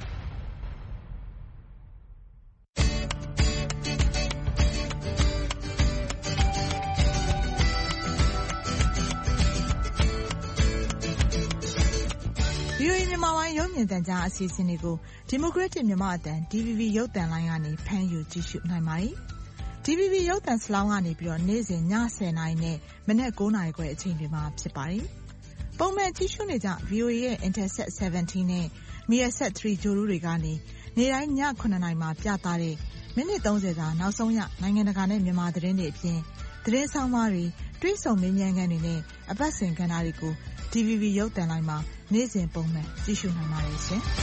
ဗွီအိုအေ မြန်မာပိုင်းရုပ်မြင်သံကြားအစီအစဉ်တွေကို Democratic မြန်မာအသံ ဒီ ဗီ ဗီ ရုပ်သံလိုင်းကနေဖမ်းယူကြည့်ရှုနိုင်ပါတယ်။ ဒီ ဗီ ဗီ ရုပ်သံစလောင်းကနေပြီးတော့နေ့စဉ်ည၁၀နာရီနဲ့မနက်၉နာရီခွဲအချိန်တွေမှာဖြစ်ပါတယ်။ပုံမှန်ကြည့်ရှုနေကြ ဗီအိုအေ ရဲ့ Intelsat ဆယ်ဗန်တီးနဲ့ Measat သုံးဂြိုဟ်တုတွေကနေနေ့တိုင်းည၇နာရီမှာပြသတဲ့မိနစ်၃၀စာနောက်ဆုံးရနိုင်ငံတကာနဲ့မြန်မာသတင်းတွေအပြင်သတင်းဆောင်မတွေတွေ့ဆုံမေးမြန်းခန်းတွေနဲ့အပတ်စဉ်ကဏ္ဍတွေကို ဒီ ဗီ ဗီ ရုပ်သံလိုင်းမှာနေ့စဉ်ပုံမှန်ကြည့်ရှုနိုင်ပါတယ်ရှင်။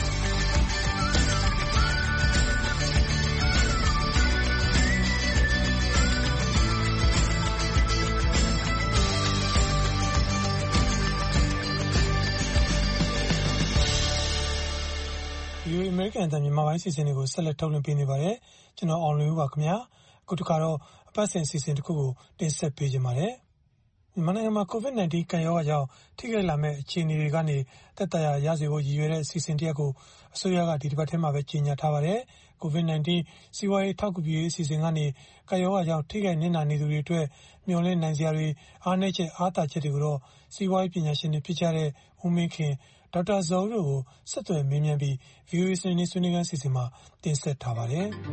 ဗီအိုအေ အမေရိကန်အသံမြန်မာပိုင်းအစီအစဉ်တွေကိုဆက်လက်ထုတ်လွှင့်ပေးနေပါတယ်။ကျွန်တော်အောင်လွင်ဦးပါခင်ဗျာ။အခုတစ်ခါတော့အပတ်စဉ်အစီအစဉ်တစ်ခုကိုတင်ဆက်ပေးကြပါမယ်။မြန်မာနိုင်ငံမှာ ကိုဗစ် ၁၉ ကပ်ရောဂါကြောင့်ထိခိုက်လာမဲ့အခြေအနေတွေကနေသက်သာရာရစေဖို့ရည်ရွယ်တဲ့အစီအစဉ်တစ်ရပ်ကိုအစိုးရကဒီတစ်ပတ်ထဲမှာပဲကြေညာထားပါတယ်။ကိုဗစ် ၁၉ စီးပွားရေးထောက်ကူပြုရေးအစီအစဉ်ကနေကပ်ရောဂါကြောင့်ထိခိုက်နစ်နာနေသူတွေအတွက်မျှော်လင့်နိုင်စရာတွေအားနည်းချက်အားသာချက်တွေကိုတော့စီးပွားရေးပညာရှင်တွေဖြစ်ကြတဲ့ဦးမင်းခင်ဒေါက်တာဇော်ဦးတို့ကိုဆက်သွယ်မေးမြန်းပြီး ဗီအိုအေ စနေနေ့ဆွေးနွေးခန်းစီစဉ်မှာတင်ဆက်ထားပါတယ်။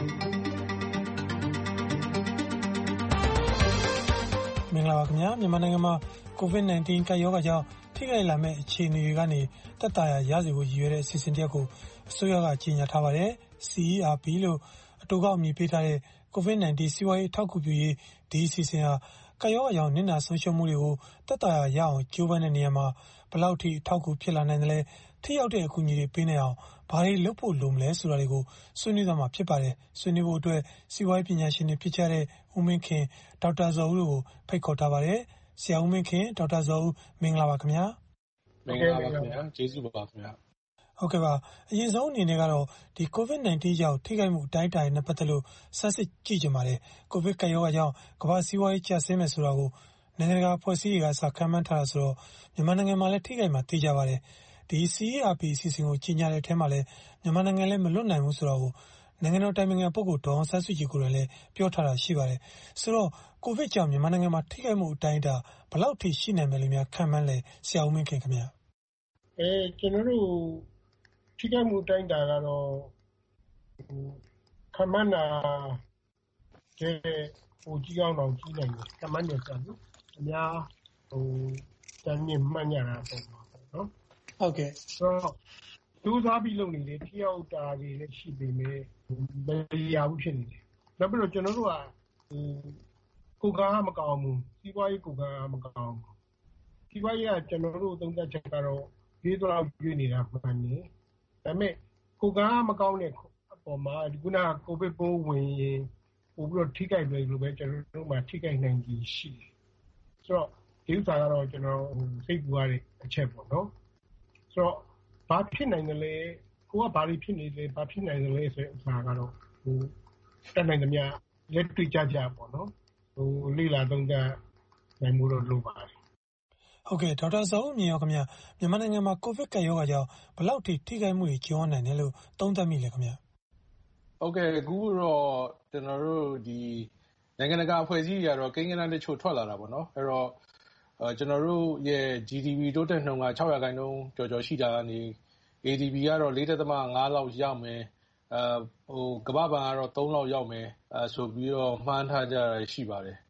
မင်္ဂလာပါခင်ဗျာမြန်မာနိုင်ငံမှာကိုဗစ် ၁၉ ကပ်ရောဂါကြောင့်ထိခိုက်လာမဲ့အခြေအနေတွေကနေသက်သာရာရစေဖို့ရည်ရွယ်တဲ့အစီအစဉ်တစ်ရပ်ကိုအစိုးရကကြေညာထားပါတယ်။ စီ အီ အာရ် ပီ လို့အတိုကောက်အမည်ပေးထားတဲ့ကိုဗစ် ၁၉ စီးပွားရေးထောက်ကူပြုရေးဒီအစီအစဉ်ဟာကပ်ရောဂါကြောင့်နစ်နာဆုံးရှုံးမှုတွေကိုသက်သာရာရအောင်ကြိုးပမ်းတဲ့နေရာမှာဘယ်လောက်ထိအထောက်အကူဖြစ်လာနိုင်သလဲထိရောက်တဲ့အကူအညီတွေပေးနိုင်အောင်ဘာတွေလုပ်ဖို့လိုမလဲဆိုတာတွေကိုဆွေးနွေးသွားမှာဖြစ်ပါတယ်။ဆွေးနွေးဖို့အတွက်စီးပွားရေးပညာရှင်တွေဖြစ်ကြတဲ့ဦးမင်းခင်ဒေါက်တာဇော်ဦးတို့ကိုဖိတ်ခေါ်ထားပါတယ်။ဆရာဦးမင်းခင်ဒေါက်တာဇော်ဦးမင်္ဂလာပါခင်ဗျာ။မင်္ဂလာပါခင်ဗျာကျေးဇူးပါခင်ဗျာ။ဟုတ်ကဲ့ပါအရင်ဆုံးအနေနဲ့ကတော့ဒီကိုဗစ် ၁၉ ကြောင့်ထိခိုက်မှုအတိုင်းအတာနဲ့ပတ်သက်လို့စမ်းစစ်ကြည့်ကြပါလေ။ကိုဗစ်ကပ်ရောဂါကြောင့်ကမ္ဘာစီးပွားရေးကျဆင်းမယ်ဆိုတာကိုနိုင်ငံတကာဖွဲ့စည်းတွေကစခန့်မှန်းထားတာဆိုတော့မြန်မာနိုင်ငံမှာလည်းထိခိုက်မှာသိကြပါတယ်။ဒီ စီ အီ အာရ် ပီ အစီအစဉ်ကိုကြီးညာတဲ့အထက်မှာလည်းမြန်မာနိုင်ငံလည်းမလွတ်နိုင်ဘူးဆိုတော့နိုင်ငံတော်တိုင်ပင်ခံပုဂ္ဂိုလ်ဒေါ်အောင်ဆန်းစုကြည်ကိုယ်တိုင်လည်းပြောထားတာရှိပါတယ်။ဆိုတော့ကိုဗစ်ကြောင့်မြန်မာနိုင်ငံမှာထိခိုက်မှုအတိုင်းအတာဘယ်လောက်ထိရှိနိုင်မယ်လို့များခန့်မှန်းလဲဆရာဦးမင်းခင်ခင်ဗျာ။အဲကျွန်တော်တို့ထိခိုက်မှုအတိုင်းအတာကတော့ခန့်မှန်းတာတဲ့ဟိုကြီးအောင်တော့ကြီးနိုင်တယ်ခန့်မှန်းတယ်ဆိုတော့အများဟိုတန်းမြင့်မှန်းကြတာပေါ့နော်။ဟုတ်ကဲ့ဆိုတော့ဒူးစားပြီးလုပ်နေတယ်ထိရောက်တာတွေလည်းရှိပေမဲ့မရဘူးဖြစ်နေတယ်။နောက်ပြီးတော့ကျွန်တော်တို့ကဟိုကိုကားမကောင်းဘူးစီးပွားရေးကိုကားမကောင်းဘူးစီးပွားရေးကကျွန်တော်တို့သုံးသပ်ချက်ကတော့ဒီတော့ပြည့်နေတာမှန်တယ်။ဒါပေမဲ့ကိုကားမကောင်းတဲ့အပေါ်မှာဒီခုနကကိုဗစ်ပိုးဝင်ရင်ပို့ပြီးတော့ထိခိုက်တယ်လို့ပဲကျွန်တော်တို့မှထိခိုက်နိုင်ကြီးရှိတယ်။ဆိုတော့ဒီဥစ္စာကတော့ကျွန်တော်စိတ်ပူရတဲ့အချက်ပေါ့နော်။ဆိုတော့ဘာဖြစ်နိုင်တယ်လဲကိုကဘာတွေဖြစ်နေလဲဘာဖြစ်နိုင်တယ်လဲဆိုတဲ့ဥစ္စာကတော့ဟိုတက်နိုင်သမျှလက်တွေ့ကြကြပေါ့နော်ဟိုလိလာသုံးသပ်နိုင်မှုတော့လိုပါတယ်ဟုတ်ကဲ့ဒေါက်တာဇော်ဦးမြင်ရောခင်ဗျမြန်မာနိုင်ငံမှာကိုဗစ်ကပ်ရောဂါကြောင့်ဘယ်လောက်ထိထိခိုက်မှုတွေကျရောက်နိုင်တယ်လို့သုံးသပ်မိလဲခင်ဗျဟုတ်ကဲ့အခုတော့ကျွန်တော်တို့ဒီနိုင်ငံတကာအဖွဲ့အစည်းတွေကတော့ကိန်းဂဏန်းတချို့ထွက်လာတာပေါ့နော်အဲ့တော့အဲကျွန်တော်တို့ရဲ့ ဂျီ ဒီ ပီ တိုးတက်နှုန်းက၆ရာခိုင်နှုန်းကျော်ကျော်ရှိတာကနေ အေ ဒီ ပီ ကတော့ ၄.၅ လောက်ရောက်မယ်အဲဟိုကမ္ဘာ့ဘဏ်ကတော့၃လောက်ရောက်မယ်အဲဆိုပြီးတော့မှန်းထားကြရရှိပါတယ်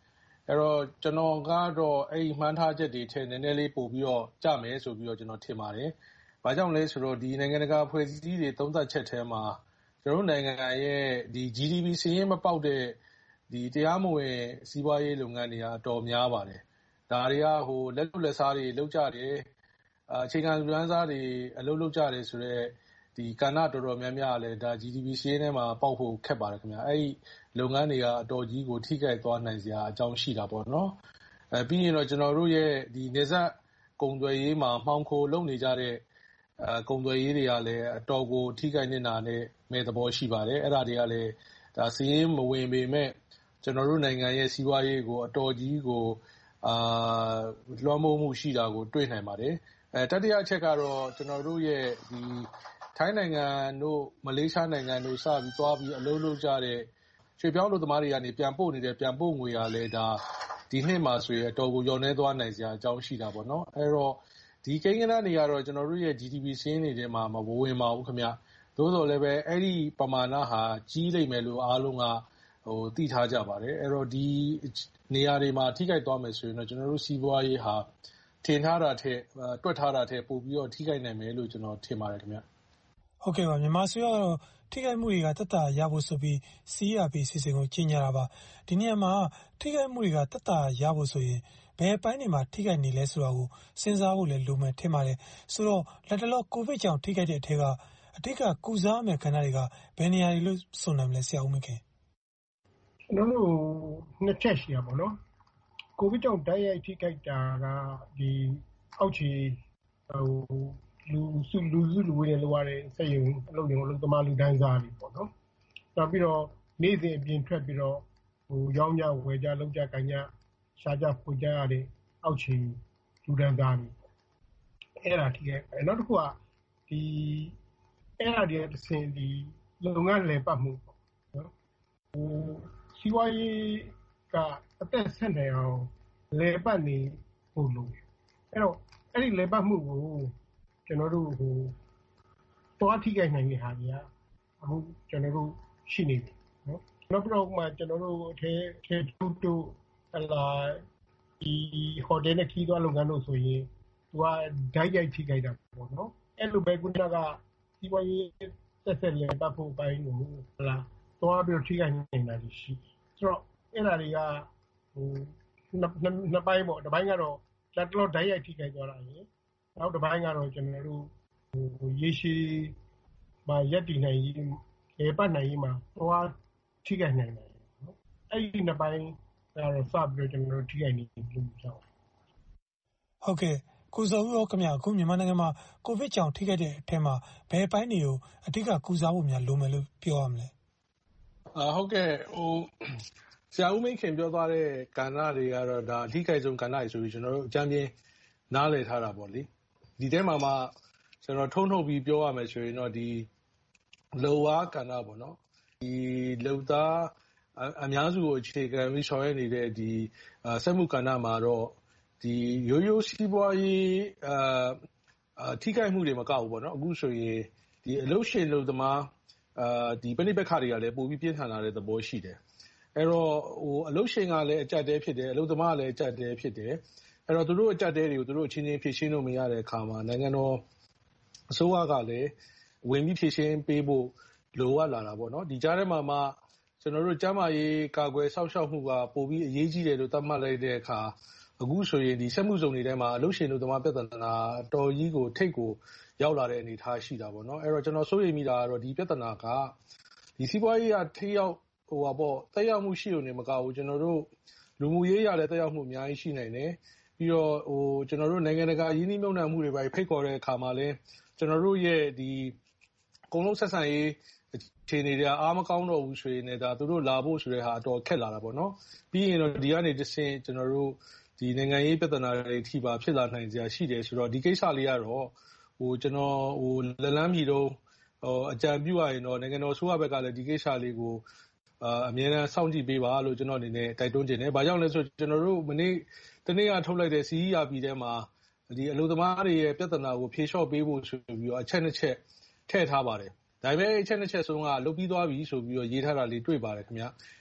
အဲ့တော့ကျွန်တော်ကတော့အဲ့ဒီမှန်းထားချက်တွေထက်နည်းနည်းလေးပို့ပြီးတော့ကြမယ်ဆိုပြီးတော့ကျွန်တော်ထင်ပါတယ်။ဘာကြောင့်လဲဆိုတော့ဒီနိုင်ငံတကာဖွဲ့စည်းတွေသုံးသပ်ချက်ထဲမှာကျွန်တော်နိုင်ငံရဲ့ဒီ ဂျီဒီပီ စီးရင်မပေါက်တဲ့ဒီတရားမဝင်စီးပွားရေးလုပ်ငန်းတွေကအတော်များပါတယ်။ဒါတွေကဟိုလက်လွတ်လက်စားတွေလုပ်ကြတယ်။အခြေခံလူတန်းစားတွေအလုပ်လုပ်ကြတယ်ဆိုတော့ဒီကဏ္ဍတော်တော်များများလည်းဒါ ဂျီဒီပီ စီးရင်ထဲမှာပေါက်ဖို့ခက်ပါတယ်ခင်ဗျာ။အဲ့ဒီလုပ်ငန်းတွေကအတော်ကြီးကိုထိခိုက်သွားနိုင်စရာအကြောင်းရှိတာပေါ့နော်။အဲပြီးရင်တော့ကျွန်တော်တို့ရဲ့ဒီနေဆက်ကုန်သွယ်ရေးမှာမှောင်ခိုလုပ်နေကြတဲ့အဲကုန်သွယ်ရေးတွေကလည်းအတော်ကိုထိခိုက်နေတာနဲ့မဲ့သဘောရှိပါတယ်။အဲ့ဒါတွေကလည်းဒါစီးရင်မဝင်ပေမဲ့ကျွန်တော်တို့နိုင်ငံရဲ့စီးပွားရေးကိုအတော်ကြီးကိုအာလွှမ်းမိုးမှုရှိတာကိုတွေ့နိုင်ပါတယ်။အဲတတိယအချက်ကတော့ကျွန်တော်တို့ရဲ့ဒီထိုင်းနိုင်ငံတို့မလေးရှားနိုင်ငံတို့စပြီးသွားပြီးအလုပ်လုပ်ကြတဲ့ရွှေပြောင်းလူသမားတွေကနေပြန်ပို့နေတဲ့ပြန်ပို့ငွေရလဲဒါဒီနှစ်မှာဆိုရင်အတော်ကိုညော်နေသွားနိုင်စရာအကြောင်းရှိတာပေါ့နော်။အဲ့တော့ဒီကိန်းဂဏန်းတွေကတော့ကျွန်တော်တို့ရဲ့ ဂျီဒီပီ စင်းတွေထဲမှာမဝင်ပါဘူးခင်ဗျ။သို့တော်လည်းပဲအဲ့ဒီပမာဏဟာကြီးလိမ့်မယ်လို့အားလုံးကဟိုသိထားကြပါတယ်။အဲ့တော့ဒီနေရာတွေမှာထိခိုက်သွားမယ်ဆိုရင်တော့ကျွန်တော်တို့စီးပွားရေးဟာထင်ထားတာထက်တွက်ထားတာထက်ပိုပြီးတော့ထိခိုက်နိုင်မယ်လို့ကျွန်တော်ထင်ပါတယ်ခင်ဗျ။ဟုတ်ကဲ့ပါမြန်မာဆိုရတော့ထိခိုက်မှုတွေကတက်တာရဖို့ဆိုပြီး စီး အာር ပီ စီစဉ်ကိုကြီးညာတာပါဒီနေရာမှာထိခိုက်မှုတွေကတက်တာရဖို့ဆိုရင်ဘယ်ပိုင်းတွေမှာထိခိုက်နေလဲဆိုတာကိုစဉ်းစားဖို့လည်းလိုမယ်ထင်ပါတယ်ဆိုတော့လက်တလောကိုဗစ်ကြောင့်ထိခိုက်တဲ့အထက်ကအထက်ကကုစားမယ်ခန္ဓာတွေကဘယ်နေရာတွေလို့ဆိုနိုင်မလဲဆရာဦးမင်းခင်ကျွန်တော်တို့နှစ်ချက်ရှိရပါတော့ကိုဗစ်ကြောင့်တိုက်ရိုက်ထိခိုက်တာကဒီအောက်ခြေဟိုလူစုလူစုလူဝေးတွေလိုရတဲ့စက်ရုံအလုပ်ရုံအလုပ်သမားလူတန်းစားတွေပေါ့နော်။နောက်ပြီးတော့နေ့စဉ်အပြင်ထွက်ပြီးတော့ဟိုရောင်းကြဝယ်ကြလုပ်ကြကန်ကြရှာကြဖွေကြရတဲ့အောက်ခြေလူတန်းစားတွေအဲ့ဒါထိခဲ့။နောက်တစ်ခုကဒီအဲ့ဒါတွေတစ်ဆင့်ဒီလုပ်ငန်းလည်ပတ်မှုပေါ့နော်။ဟိုစီးပွားရေးကအသက်ဆက်နေအောင်လည်ပတ်နေဖို့လိုတယ်။အဲ့တော့အဲ့ဒီလည်ပတ်မှုကိုကျွန်တော်တို့ဟိုသွားထိခိုက်နိုင်တဲ့ဟာတွေကအခုကျွန်တော်တို့ရှိနေပြီနော်နောက်ပြီးတော့မှကျွန်တော်တို့အထဲထဲတူတူဟလာဒီဟိုတယ်နဲ့ခီးသွားလုပ်ငန်းတို့ဆိုရင်သူကဓာတ်ရိုက်ထိခိုက်တာပေါ့နော်အဲ့လိုပဲခုနကဒီပွားရေးဆက်ဆက်လည်းပတ်ဖို့ပိုင်းကိုဟလာသွားပြီးထိခိုက်နေတာရှိဆိုတော့အဲ့ဒါတွေကဟိုနှစ်ပိုင်းပေါ့တစ်ပိုင်းကတော့လက်တော့ဓာတ်ရိုက်ထိခိုက်သွားတာရယ်နောက်တစ်ပိုင်းကတော့ကျွန်တော်တို့ဟိုရေရှည်မှာရက်တည်နိုင်ရေးရေပတ်နိုင်ရေးမှာသွားထိခိုက်နိုင်တယ်နော်အဲ့ဒီနှစ်ပိုင်းကတော့စပြီးတော့ကျွန်တော်တို့ထိခိုက်နေလို့ပြောင်းဟုတ်ကဲ့ကုစားဦးရောခင်ဗျအခုမြန်မာနိုင်ငံမှာကိုဗစ်ကြောင့်ထိခိုက်တဲ့အထက်မှာဘယ်ပိုင်းတွေကိုအဓိကကုစားဖို့များလိုမယ်လို့ပြောရမလဲအာဟုတ်ကဲ့ဟိုဆရာဦးမင်းခင်ပြောသွားတဲ့ကဏ္ဍတွေကတော့ဒါအဓိကဆုံးကဏ္ဍတွေဆိုပြီးကျွန်တော်တို့အကြမ်းပြင်းနားလည်ထားတာပေါ့လေဒီထဲမှာမှကျွန်တော်ထုံးထုတ်ပြီးပြောရမယ်ဆိုရင်တော့ဒီလောဝါကဏ္ဍပေါ့နော်ဒီလုံသားအများစုကိုအခြေခံပြီးဆောင်ရွက်နေတဲ့ဒီစက်မှုကဏ္ဍမှာတော့ဒီရိုးရိုးစီးပွားရေးအာထိခိုက်မှုတွေမကဘူးပေါ့နော်အခုဆိုရင်ဒီအလုပ်ရှင်လုပ်သမားအာဒီပဏိပက္ခတွေကလည်းပိုပြီးပြင်းထန်လာတဲ့သဘောရှိတယ်အဲ့တော့ဟိုအလုပ်ရှင်ကလည်းအကြက်တဲဖြစ်တယ်အလုပ်သမားကလည်းအကြက်တဲဖြစ်တယ်အဲ့တော့သူတို့အကြက်တဲတွေကိုသူတို့အချင်းချင်းဖြည့်ရှင်းလို့မရတဲ့အခါမှာနိုင်ငံတော်အစိုးရကလည်းဝင်ပြီးဖြည့်ရှင်းပေးဖို့လိုအပ်လာတာပေါ့နော်ဒီကြားထဲမှာမှကျွန်တော်တို့ကျန်းမာရေးကာကွယ်စောင့်ရှောက်မှုကပိုပြီးအရေးကြီးတယ်လို့သတ်မှတ်လိုက်တဲ့အခါအခုဆိုရင်ဒီစက်မှုဇုံတွေထဲမှာအလုပ်ရှင်တို့သမားပြဿနာတော်ကြီးကိုထိတ်ကိုရောက်လာတဲ့အနေအထားရှိတာပေါ့နော်အဲ့တော့ကျွန်တော်စိုးရိမ်မိတာကတော့ဒီပြဿနာကဒီစီးပွားရေးကထိရောက်ဟိုပါပေါ့တက်ရောက်မှုရှိုံနေမကဘူးကျွန်တော်တို့လူမှုရေးရလည်းတက်ရောက်မှုအများကြီးရှိနိုင်တယ်ပြီးတော့ဟိုကျွန်တော်တို့နိုင်ငံတကာရင်းနှီးမြှုပ်နှံမှုတွေပဲဖိတ်ခေါ်တဲ့အခါမှာလည်းကျွန်တော်တို့ရဲ့ဒီအကုန်လုံးဆက်ဆံရေးအခြေအနေတွေအားမကောင်းတော့ဘူးဆိုရင်လည်းဒါသူတို့လာဖို့ဆိုတဲ့ဟာအတော်ခက်လာတာပေါ့နော်ပြီးရင်တော့ဒီကနေတစ်ဆင့်ကျွန်တော်တို့ဒီနိုင်ငံရေးပြဿနာတွေထိပါဖြစ်လာနိုင်ကြရှိတယ်ဆိုတော့ဒီကိစ္စလေးကတော့ဟိုကျွန်တော်ဟိုလက်လန်းပြည်တော့ဟိုအကြံပြုရရင်တော့နိုင်ငံတော်ဆိုရဘက်ကလည်းဒီကိစ္စလေးကိုအာအများအားစောင့်ကြည့်ပေးပါလို့ကျွန်တော်အနေနဲ့တိုက်တွန်းခြင်းတယ်။ဘာကြောင့်လဲဆိုကျွန်တော်တို့မနေ့တနေ့ကထုတ်လိုက်တဲ့ စီ အီ အာር ပီ ထဲမှာဒီအလုပ်သမားတွေရဲ့ပြဿနာကိုဖြေလျှော့ပေးဖို့ဆိုပြီးတော့အချက်နှစ်ချက်ထည့်ထားပါတယ်။ဒါပေမဲ့အချက်နှစ်ချက်ဆုံးကလုတ်ပြီးသွားပြီဆိုပြီးတော့ရေးထားတာလေးတွေ့ပါတယ်ခင်ဗျာ။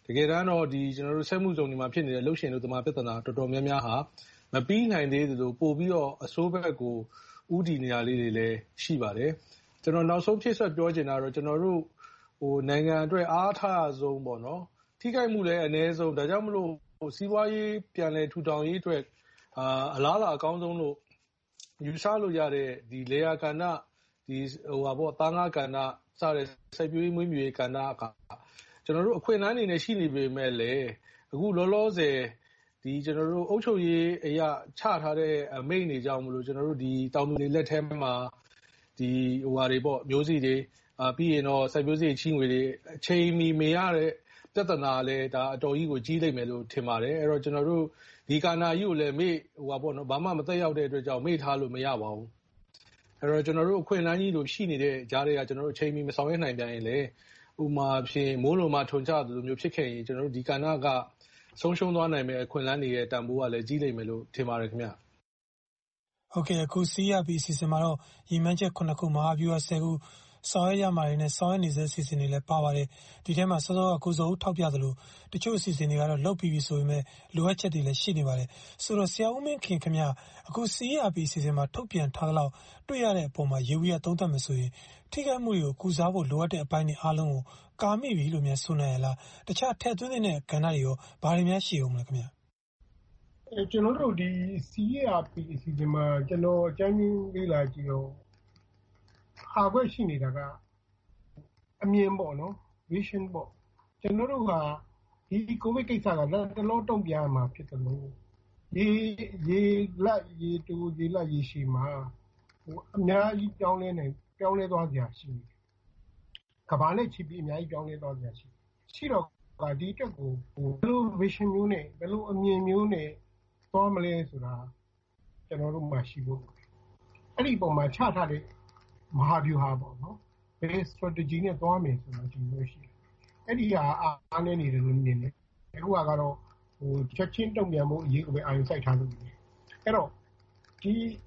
တကယ်တမ်းတော့ဒီကျွန်တော်တို့စက်မှုဇုံတွေမှာဖြစ်နေတဲ့လှုပ်ရှင်တို့သမားပြဿနာတော်တော်များများဟာမပြီးနိုင်သေးသလိုပို့ပြီးတော့အစိုးဘက်ကိုဥတီနေရာလေးတွေလည်းရှိပါတယ်ကျွန်တော်နောက်ဆုံးဖြစ်ဆက်ပြောချင်တာတော့ကျွန်တော်တို့ဟိုနိုင်ငံအတွက်အားထားဆုံးပေါ့နော်ထိခိုက်မှုလည်းအနည်းဆုံးဒါကြောင့်မလို့ဟိုစီးပွားရေးပြန်လည်ထူထောင်ရေးအတွက်အာအလားအလာအကောင်းဆုံးလို့ယူဆလို့ရတဲ့ဒီလေယာကဏ္ဍဒီဟိုဟာပေါ့သားငါးကဏ္ဍစတဲ့စိုက်ပျိုးရေးမွေးမြူရေးကဏ္ဍကကျွန်တော်တို့အခွင့်အလမ်းတွေနဲ့ရှိနေပေမဲ့လည်းအခုလောလောဆယ်ဒီကျွန်တော်တို့အုပ်ချုပ်ရေးအရာချထားတဲ့အမိန့်တွေကြောင့်မလို့ကျွန်တော်တို့ဒီတောင်သူတွေလက်ထဲမှာဒီဟိုဟာတွေပေါ့မျိုးစီတွေအာပြီးရင်တော့စိုက်ပျိုးရေးချီးငွေတွေအချိန်မီမရတဲ့ပြဿနာလည်းဒါအတော်ကြီးကိုကြီးလိမ့်မယ်လို့ထင်ပါတယ်အဲ့တော့ကျွန်တော်တို့ဒီကာနာကြီးကိုလည်းမေ့ဟိုပါပေါ့နော်ဘာမှမသက်ရောက်တဲ့အတွက်ကြောင့်မေ့ထားလို့မရပါဘူးအဲ့တော့ကျွန်တော်တို့အခွင့်အလမ်းကြီးလိုရှိနေတဲ့ကြားတွေကကျွန်တော်တို့အချိန်မီမဆောင်ရွက်နိုင်ပြန်ရင်လေဥမာဖြင့်မိုးလိုမှထွန်ချသလိုမျိုးဖြစ်ခဲ့ရင်ကျွန်တော်တို့ဒီကာနာကဆုံးရှုံးသွားနိုင်မယ့်အခွင့်အလမ်းတွေရဲ့တန်ဖိုးကလည်းကြီးလိမ့်မယ်လို့ထင်ပါတယ်ခင်ဗျဟုတ်ကဲ့အခု C R P အစီအစဉ်မှာတော့ရည်မှန်းချက်ခုနှစ်ခုမဟာဗျူဟာဆယ်ခုဆောင်ရွက်ရမှာတွေနဲ့ဆောင်ရွက်နေစေအစီအစဉ်တွေလည်းပါပါတယ်ဒီထဲမှာစောစောကကိုစောဦးထောက်ပြသလိုတချို့အစီအစဉ်တွေကတော့လုပ်ပြီးပြီဆိုပေမဲ့လိုအပ်ချက်တွေလည်းရှိနေပါတယ်ဆိုတော့ဆရာဦးမင်းခင်ခင်ဗျအခု C R P အစီအစဉ်မှာထုတ်ပြန်ထားသလောက်တွေ့ရတဲ့အပေါ်မှာရေဝီရသုံးသပ်မယ်ဆိုရင်ထိခိုက်မှုတွေကိုကုစားဖို့လိုအပ်တဲ့အပိုင်းတွေအားလုံးကိုကာမိပြီလို့များဆိုနိုင်ရလားတခြားထည့်သွင်းတဲ့ကဏ္ဍတွေရောဘာတွေများရှိအောင်မလဲခင်ဗျအဲကျွန်တော်တို့ဒီ C R P အစီအစဉ်မှာကျွန်တော်အကြမ်းကြီးလေးလာကြည့်တော့အားကွက်ရှိနေတာကအမြင်ပေါ့နော် vision ပေါ့ကျွန်တော်တို့ကဒီကိုဗစ်ကိစ္စကလည်းတလုံးတုံ့ပြန်မှာဖြစ်တယ်လို့ဒီရေလက်ရေတူရေလက်ရေရှိမှာဟိုအများကြီးပြောင်းလဲနေပြောင်းလဲသွားကြရှိတယ်ကဘာနဲ့ချီပြီးအများကြီးပြောင်းလဲသွားကြရှိရှိတော့ဒီတက်ကိုဟိုဘယ်လို vision မျိုးနဲ့ဘယ်လိုအမြင်မျိုးနဲ့သွားမလဲဆိုတာကျွန်တော်တို့မှရှိဖို့အဲ့ဒီပုံမှာချထားတဲ့မဟာဗျူဟာပေါ့နော်ဘယ် strategy နဲ့သွားမယ်ဆိုတာကျွန်တော်ရှိတယ်အဲ့ဒီဟာအားနည်းနေတယ်လို့မြင်တယ်အခုကတော့ဟိုချက်ချင်းတုံ့ပြန်မှုအရေးကိုပဲအာရုံစိုက်ထားလို့နေအဲ့တော့ဒီ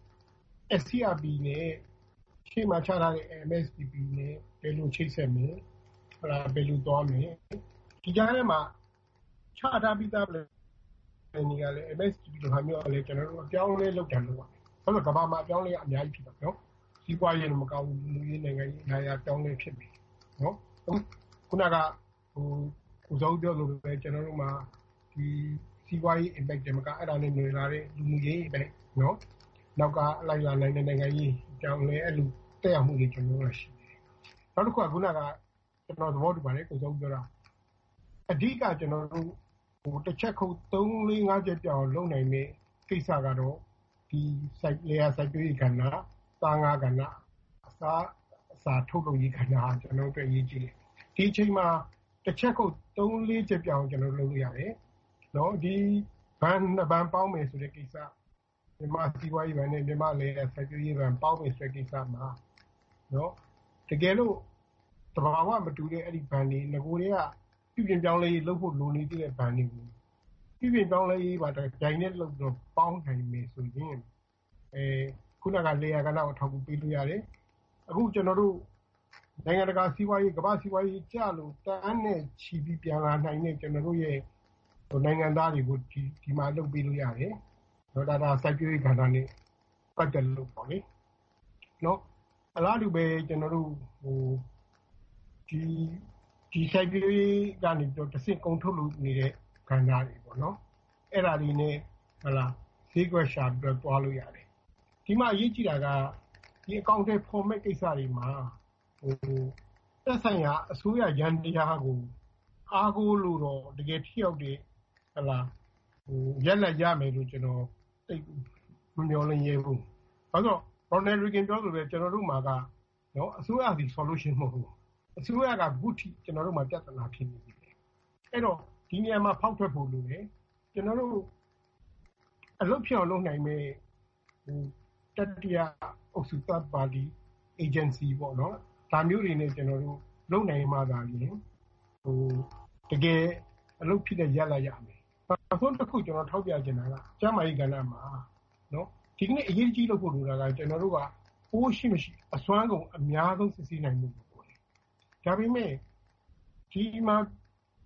S C R P နဲ့ရှေ့မှာချထားတဲ့ M S P P နဲ့ဘယ်လိုချိတ်ဆက်မယ်ဟလာဘယ်လိုသွားမယ်ဒီကြားထဲမှာချထားပြီးသားပဲဒီကလည်း M S P P လိုဟာမျိုးလည်းကျွန်တော်တို့အပြောင်းလဲလုပ်တယ်လို့ပါဘာလို့ကဘာမှအပြောင်းလဲအများကြီးဖြစ်တာနော်စီးပွားရေးမကောင်းဘူးလူရေးနိုင်ငံရေးအရာရာပြောင်းလဲဖြစ်ပြီနော်ခုနကဟိုကိုစောပြောလို့ပဲကျွန်တော်တို့မှာဒီစီးပွားရေး impact တွေမကအဲ့ဒါနဲ့နေလာတဲ့လူမှုရေး impact နော်နောက်ကလိုက်လာနိုင်တဲ့နိုင်ငံရေးကြောင်းလဲအဲ့လိုတက်ရောက်မှုတွေကျွန်တော်တို့ရှိတယ်နောက်တစ်ခုကခုနကကျွန်တော်သဘောတူပါတယ်ကိုစောပြောတာအဓိကကျွန်တော်တို့ဟိုတစ်ချက်ခုသုံးလေးငါးချက်ပြောင်းလုပ်နိုင်တဲ့ကိစ္စကတော့ဒီ site layer site တွေကဏ္ဍသားငါးကဏ္ဍအစားအစာထုတ်လုပ်ရေးကဏ္ဍဟာကျွန်တော်တို့အရေးကြီးတယ်ဒီအချိန်မှာတစ်ချက်ခုသုံးလေးချက်ပြောင်းကျွန်တော်လုပ်လို့ရတယ်နော်ဒီဘန်ဘန်ပေါင်းမယ်ဆိုတဲ့ကိစ္စမြန်မာစီးပွားရေးဘဏ်နဲ့မြန်မာလေစိုက်ပျိုးရေးဘဏ်ပေါင်းမယ်ဆိုတဲ့ကိစ္စမှာနော်တကယ်လို့တဘာဝမတူတဲ့အဲ့ဒီဘဏ်တွေငကိုတွေကပြုပြင်ပြောင်းလဲရေးလုပ်ဖို့လိုနေတဲ့ဘဏ်တွေကိုပြုပြင်ပြောင်းလဲရေးပါတော့ဂျိုင်းနဲ့လုပ်တော့ပေါင်းနိုင်မယ်ဆိုရင်အဲခုနကလေယာကတော့ထောက်ကူပေးလို့ရတယ်အခုကျွန်တော်တို့နိုင်ငံတကာစီးပွားရေးကမ္ဘာစီးပွားရေးကျလို့တန်းနဲ့ချီပြီးပြန်လာနိုင်တဲ့ကျွန်တော်တို့ရဲ့ဟိုနိုင်ငံသားတွေကိုဒီဒီမှာလုပ်ပေးလို့ရတယ်နော်ဒါဒါစိုက်ပျိုးရေးကဏ္ဍနဲ့ပတ်သက်လို့ပေါ့လေနော်အလားတူပဲကျွန်တော်တို့ဟိုဒီဒီစိုက်ပျိုးရေးကနေတော့တစ်ဆင့်ကုန်ထုတ်လို့နေတဲ့ကဏ္ဍတွေပေါ့နော်အဲ့ဒါတွေနဲ့ဟလာဈေးကွက်ရှာပြီးတော့တွားလို့ရတယ်ဒီမှာအရေးကြီးတာကဒီအကောင့်တွေ format ကိစ္စတွေမှာဟိုသက်ဆိုင်ရာအစိုးရရန်တရားကိုအားကိုးလို့တော့တကယ်ထိရောက်တဲ့ဟလာဟိုရက်လက်ရမယ်လို့ကျွန်တော်သိမမျှော်လင့်ရဘူး။ဘာလို့ Ronald Reagan ပြောလို့ပဲကျွန်တော်တို့မှာကနော်အစိုးရဒီ solution မဟုတ်ဘူး။အစိုးရကခုထိကျွန်တော်တို့မှာပြဿနာဖြစ်နေပြီ။အဲ့တော့ဒီနေရာမှာဖောက်ထွက်ဖို့လိုတယ်။ကျွန်တော်တို့အလုပ်ဖြစ်အောင်လုပ်နိုင်မဲ့ဟိုတတိယအုပ်စုသပါတီ agency ပေါ့နော်။ဒါမျိုးတွေနဲ့ကျွန်တော်တို့လုပ်နိုင်မှသာလျှင်ဟိုတကယ်အလုပ်ဖြစ်တဲ့ရလာရမယ်။အဆုံးတစ်ခုကျွန်တော်ထောက်ပြချင်တာကကျန်းမာရေးကဏ္ဍမှာနော်ဒီကနေ့အရေးကြီးလို့ဖို့လိုတာကကျွန်တော်တို့ကပိုးရှိမရှိအစွမ်းကုန်အများဆုံးစစ်ဆေးနိုင်မှုပေါ့လေ။ဒါပေမဲ့ဒီမှာ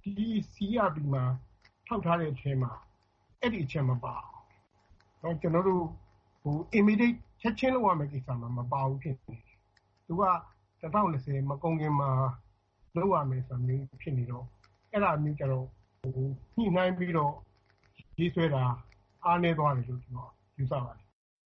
ဒီ C R P မှာထောက်ထားတဲ့အထဲမှာအဲ့ဒီအချက်မပါဘူးเนาะကျွန်တော်တို့ဟို immediate ချက်ချင်းလုပ်ရမယ့်ကိစ္စမှာမပါဘူးဖြစ်နေတယ်သူကtwenty twentyမကုန်ခင်မှာလုပ်ရမယ်ဆိုတာမျိုးဖြစ်နေတော့အဲ့ဒါမျိုးကြတော့ဟိုညှိနှိုင်းပြီးတော့ရေးဆွဲတာအားနည်းသွားတယ်လို့ကျွန်တော်ယူဆပါတယ်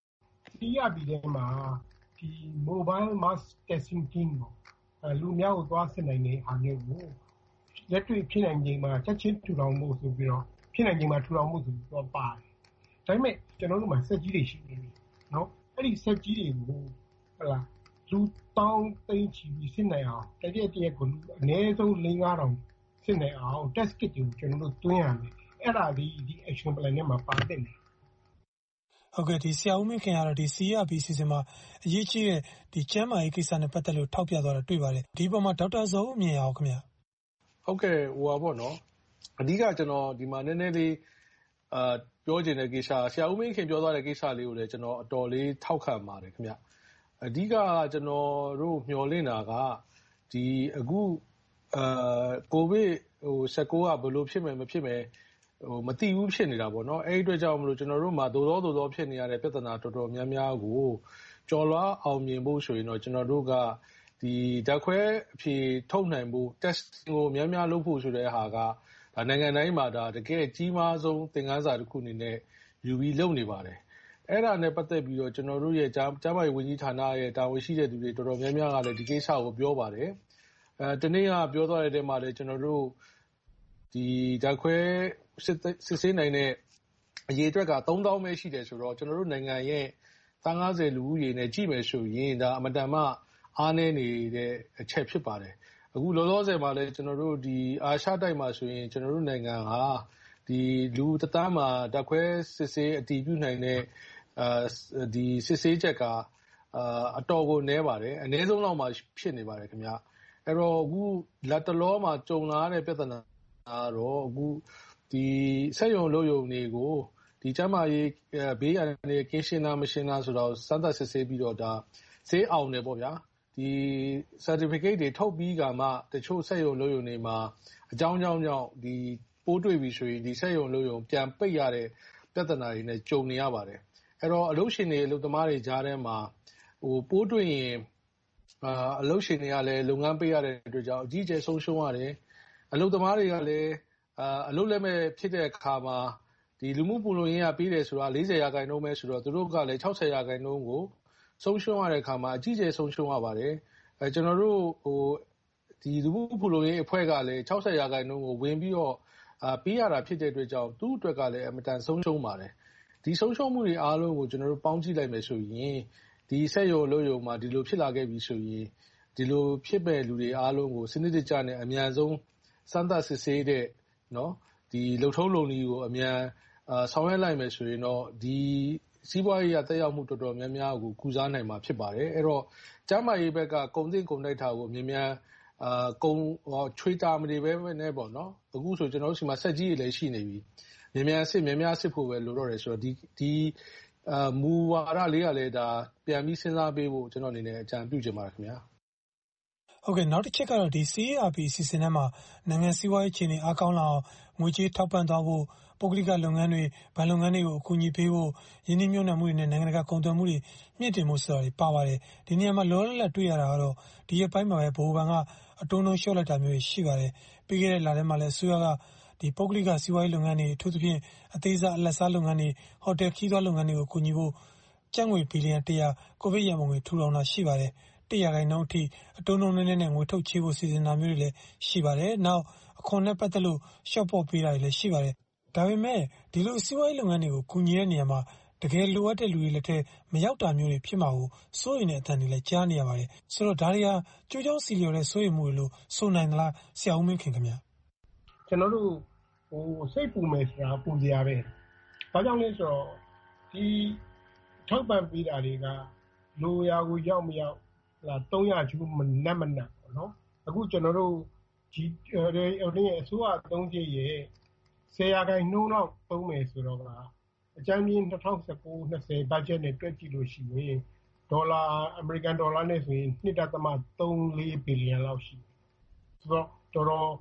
C R P ထဲမှာဒီ mobile mass testing team ကိုလူများကိုသွားစစ်နိုင်တဲ့အားမျိုးကိုလက်တွေ့ဖြစ်နိုင်ချိန်မှာချက်ချင်းထူထောင်မှုဆိုပြီးတော့ဖြစ်နိုင်ချိန်မှာထူထောင်မှုဆိုပြီးတော့ပါတယ်ဒါပေမဲ့ကျွန်တော်တို့မှာစက်ကြီးတွေရှိနေပြီเนาะအဲ့ဒီစက်ကြီးတွေကိုဟုတ်လားလူတောင်းသိန်းချီပြီးစစ်နိုင်အောင်တကယ်တည်းကိုအနည်းဆုံး၄-၅ထောင်စစ်နိုင်အောင် test kit တွေကိုကျွန်တော်တို့တွင်းရမယ်အဲ့ဒါဒီဒီ action plan နဲ့မှာပါတယ်ဟုတ်ကဲ့ဒီဆရာဦးမင်းခင်ကတော့ဒီ C R P စီစဉ်မှာအရေးကြီးတဲ့ဒီကျန်းမာရေးကိစ္စနဲ့ပတ်သက်လို့ထောက်ပြသွားတာတွေ့ပါတယ်ဒီပုံမှာဒေါက်တာဇော်ဦးမြင်ရအောင်ခင်ဗျဟုတ်ကဲ့ဟိုပါပေါ့နော်အဓိကကျွန်တော်ဒီမှာနည်းနည်းလေးအာပြောချင်တဲ့ကိစ္စဆရာဦးမင်းခင်ပြောသွားတဲ့ကိစ္စလေးကိုလည်းကျွန်တော်အတော်လေးထောက်ခံပါတယ်ခင်ဗျအဓိကကျွန်တော်တို့မျှော်လင့်တာကဒီအခုအာကိုဗစ်ဟိုnineteenကဘယ်လိုဖြစ်မယ်မဖြစ်မယ်ဟိုမသိဘူးဖြစ်နေတာပေါ့နော်အဲ့ဒီအတွက်ကြောင့်မလို့ကျွန်တော်တို့မှာသို့သောသို့သောဖြစ်နေရတဲ့ပြဿနာတော်တော်များများကိုကျော်လွှားအောင်မြင်ဖို့ဆိုရင်တော့ကျွန်တော်တို့ကဒီဓာတ်ခွဲအဖြေထုတ်နိုင်ဖို့ testing ကိုများများလုပ်ဖို့ဆိုတဲ့ဟာကဒါနိုင်ငံတိုင်းမှာဒါတကယ်ကြီးမားဆုံးသင်ခန်းစာတစ်ခုအနေနဲ့ယူပြီးလုပ်နေပါတယ်အဲ့ဒါနဲ့ပတ်သက်ပြီးတော့ကျွန်တော်တို့ရဲ့ကျန်းမာရေးဝန်ကြီးဌာနရဲ့တာဝန်ရှိတဲ့သူတွေတော်တော်များများကလည်းဒီကိစ္စကိုပြောပါတယ်အဲတနေ့ကပြောသွားတဲ့တဲမှာလည်းကျွန်တော်တို့ဒီဓာတ်ခွဲစစ်ဆေးနိုင်တဲ့အရေးအတွက်ကသုံးသောင်းပဲရှိတယ်ဆိုတော့ကျွန်တော်တို့နိုင်ငံရဲ့သန်း၅၀လူဦးရေနဲ့ကြည့်မယ်ဆိုရင်ဒါအမတန်မှအားနည်းနေတဲ့အချက်ဖြစ်ပါတယ်အခုလောလောဆယ်မှာလည်းကျွန်တော်တို့ဒီအာရှတိုက်မှာဆိုရင်ကျွန်တော်တို့နိုင်ငံဟာဒီလူတသားမှာဓာတ်ခွဲစစ်ဆေးအတည်ပြုနိုင်တဲ့အာဒီစစ်ဆေးချက်ကအာအတော်ကိုနည်းပါတယ်အနည်းဆုံးလောက်မှဖြစ်နေပါတယ်ခင်ဗျအဲ့တော့အခုလက်တလောမှာကြုံလာတဲ့ပြဿနာကတော့အခုဒီစက်ရုံလုပ်ရုံတွေကိုဒီကျန်းမာရေးဘေးရန်တွေကင်းရှင်းတာမရှင်းတာဆိုတော့စမ်းသပ်စစ်ဆေးပြီးတော့ဒါဈေးအောင်တယ်ပေါ့ဗျာဒီ certificate တွေထုတ်ပြီးကမှတချို့စက်ရုံလုပ်ရုံတွေမှာအကြောင်းကြောင့်ကြောင့်ဒီပိုးတွေ့ပြီဆိုရင်ဒီစက်ရုံလုပ်ရုံပြန်ပိတ်ရတဲ့ပြဿနာတွေနဲ့ကြုံနေရပါတယ်အဲ့တော့အလုပ်ရှင်တွေအလုပ်သမားတွေကြားထဲမှာဟိုပိုးတွေ့ရင်အာအလုပ်ရှင်တွေကလည်းလုပ်ငန်းပိတ်ရတဲ့အတွက်ကြောင့်အကြီးအကျယ်ဆုံးရှုံးရတယ်အလုပ်သမားတွေကလည်းအာအလုပ်လက်မဲ့ဖြစ်တဲ့အခါမှာဒီလူမှုပူလုံရေးကပြီးတယ်ဆိုတာ၄၀ရာခိုင်နှုန်းပဲဆိုတော့သူတို့ကလည်း၆၀ရာခိုင်နှုန်းကိုဆုံးရှုံးရတဲ့အခါမှာအကြီးအကျယ်ဆုံးရှုံးရပါတယ်အဲကျွန်တော်တို့ဟိုဒီလူမှုပူလုံရေးအဖွဲ့ကလည်း၆၀ရာခိုင်နှုန်းကိုဝင်ပြီးတော့အာပေးရတာဖြစ်တဲ့အတွက်ကြောင့်သူ့အတွက်ကလည်းအမတန်ဆုံးရှုံးပါတယ်ဒီဆုံးရှုံးမှုတွေအားလုံးကိုကျွန်တော်တို့ပေါင်းကြည့်လိုက်မယ်ဆိုရင်ဒီစက်ရုံလို့ရုံမှာဒီလိုဖြစ်လာခဲ့ပြီဆိုရင်ဒီလိုဖြစ်မဲ့လူတွေအားလုံးကိုစနစ်တကျနဲ့အများဆုံးစမ်းသပ်စစ်ဆေးတဲ့နော်ဒီလုံထုံးလုံနည်းကိုအများအာဆောင်ရွက်လိုက်မယ်ဆိုရင်တော့ဒီစီးပွားရေးရတက်ရောက်မှုတော်တော်များများကိုကုစားနိုင်မှာဖြစ်ပါတယ်အဲ့တော့ကျန်းမာရေးဘက်ကကုံသိကုံတိုက်တာကိုအများများအာကုံချွေးတာမတွေပဲနဲ့ပေါ့နော်အခုဆိုကျွန်တော်တို့ဒီမှာစက်ကြီးတွေလည်းရှိနေပြီများများစစ်များများစစ်ဖို့ပဲလိုတော့တယ်ဆိုတော့ဒီဒီအာမူဝါဒလေးကလည်းဒါပြန်ပြီးစဉ်းစားပေးဖို့ကျွန်တော်အနေနဲ့အကြံပြုချင်ပါတယ်ခင်ဗျာဟုတ်ကဲ့နောက်တစ်ချက်ကတော့ဒီ C R P စီစဉ်ထဲမှာနိုင်ငံစီးပွားရေးအခြေအနေအားကောင်းလာအောင်ငွေကြေးထောက်ပံ့သွားဖို့ပုဂ္ဂလိကလုပ်ငန်းတွေဗန်လုပ်ငန်းတွေကိုအကူအညီပေးဖို့ယင်းနှိမ့်မြုံနှံမှုတွေနဲ့နိုင်ငံတကာကုန်သွယ်မှုတွေမြင့်တင်မှုဆိုတာတွေပါပါတယ်ဒီနေရာမှာလောလောလတ်တွေ့ရတာကတော့ဒီရက်ပိုင်းမှာပဲဘိုးဘန်ကအတုံးတုံးလျှော့လိုက်တာမျိုးရှိပါတယ်ပြီးခဲ့တဲ့လထဲမှာလည်းအစိုးရကဒီပုဂ္ဂလိကစီးပွားရေးလုပ်ငန်းတွေအထူးသဖြင့်အသေးစားအလတ်စားလုပ်ငန်းတွေဟိုတယ်ခီးသွွားလုပ်ငန်းတွေကိုအကူအညီဖို့ကျပ်ငွေဘီလီယံတစ်ရာကိုဗစ်ရန်ပုံငွေထူထောင်တာရှိပါတယ်တစ်ရာခိုင်နှုန်းအထိအတုံးတုံးနည်းနည်းနဲ့ငွေထုတ်ချေးဖို့စီစဉ်တာမျိုးတွေလည်းရှိပါတယ်နောက်အခွန်နဲ့ပတ်သက်လို့ရှော့ပေါ့ပေးတာတွေလည်းရှိပါတယ်ဒါပေမဲ့ဒီလိုစီးပွားရေးလုပ်ငန်းတွေကိုကူညီတဲ့နေရာမှာတကယ်လိုအပ်တဲ့လူတွေလက်ထဲမရောက်တာမျိုးတွေဖြစ်မှာကိုစိုးရိမ်တဲ့အသံတွေလည်းကြားနေရပါတယ်ဆိုတော့ဒါတွေဟာကြိုးကြောင်းစီလျော်တဲ့စိုးရိမ်မှုတွေလို့ဆိုနိုင်သလားဆရာဦးမင်းခင်ခင်ဗျာကျွန်တော်တို့ဟိုစိတ်ပူမယ်ဆိုတာပူစရာပဲဘာကြောင့်လဲဆိုတော့ဒီထောက်ပံ့ပေးတာတွေကလိုရာကိုရောက်မရောက်လာသုံးရကျူးမနက်မနက်ပေါ့နော်အခုကျွန်တော်တို့ဒီအစိုးရအသုံးစရိတ်ရဲ့ဆယ်ရာခိုင်နှုန်းတော့သုံးမယ်ဆိုတော့ကအကြမ်းဖျင်း၂၀၁၉ ၂၀ဘတ်ဂျက်နဲ့တွက်ကြည့်လို့ရှိရင်ဒေါ်လာအမေရိကန်ဒေါ်လာနဲ့ဆိုရင် ၂.၃၄ ဘီလီယံလောက်ရှိတယ်ဆိုတော့တော်တော်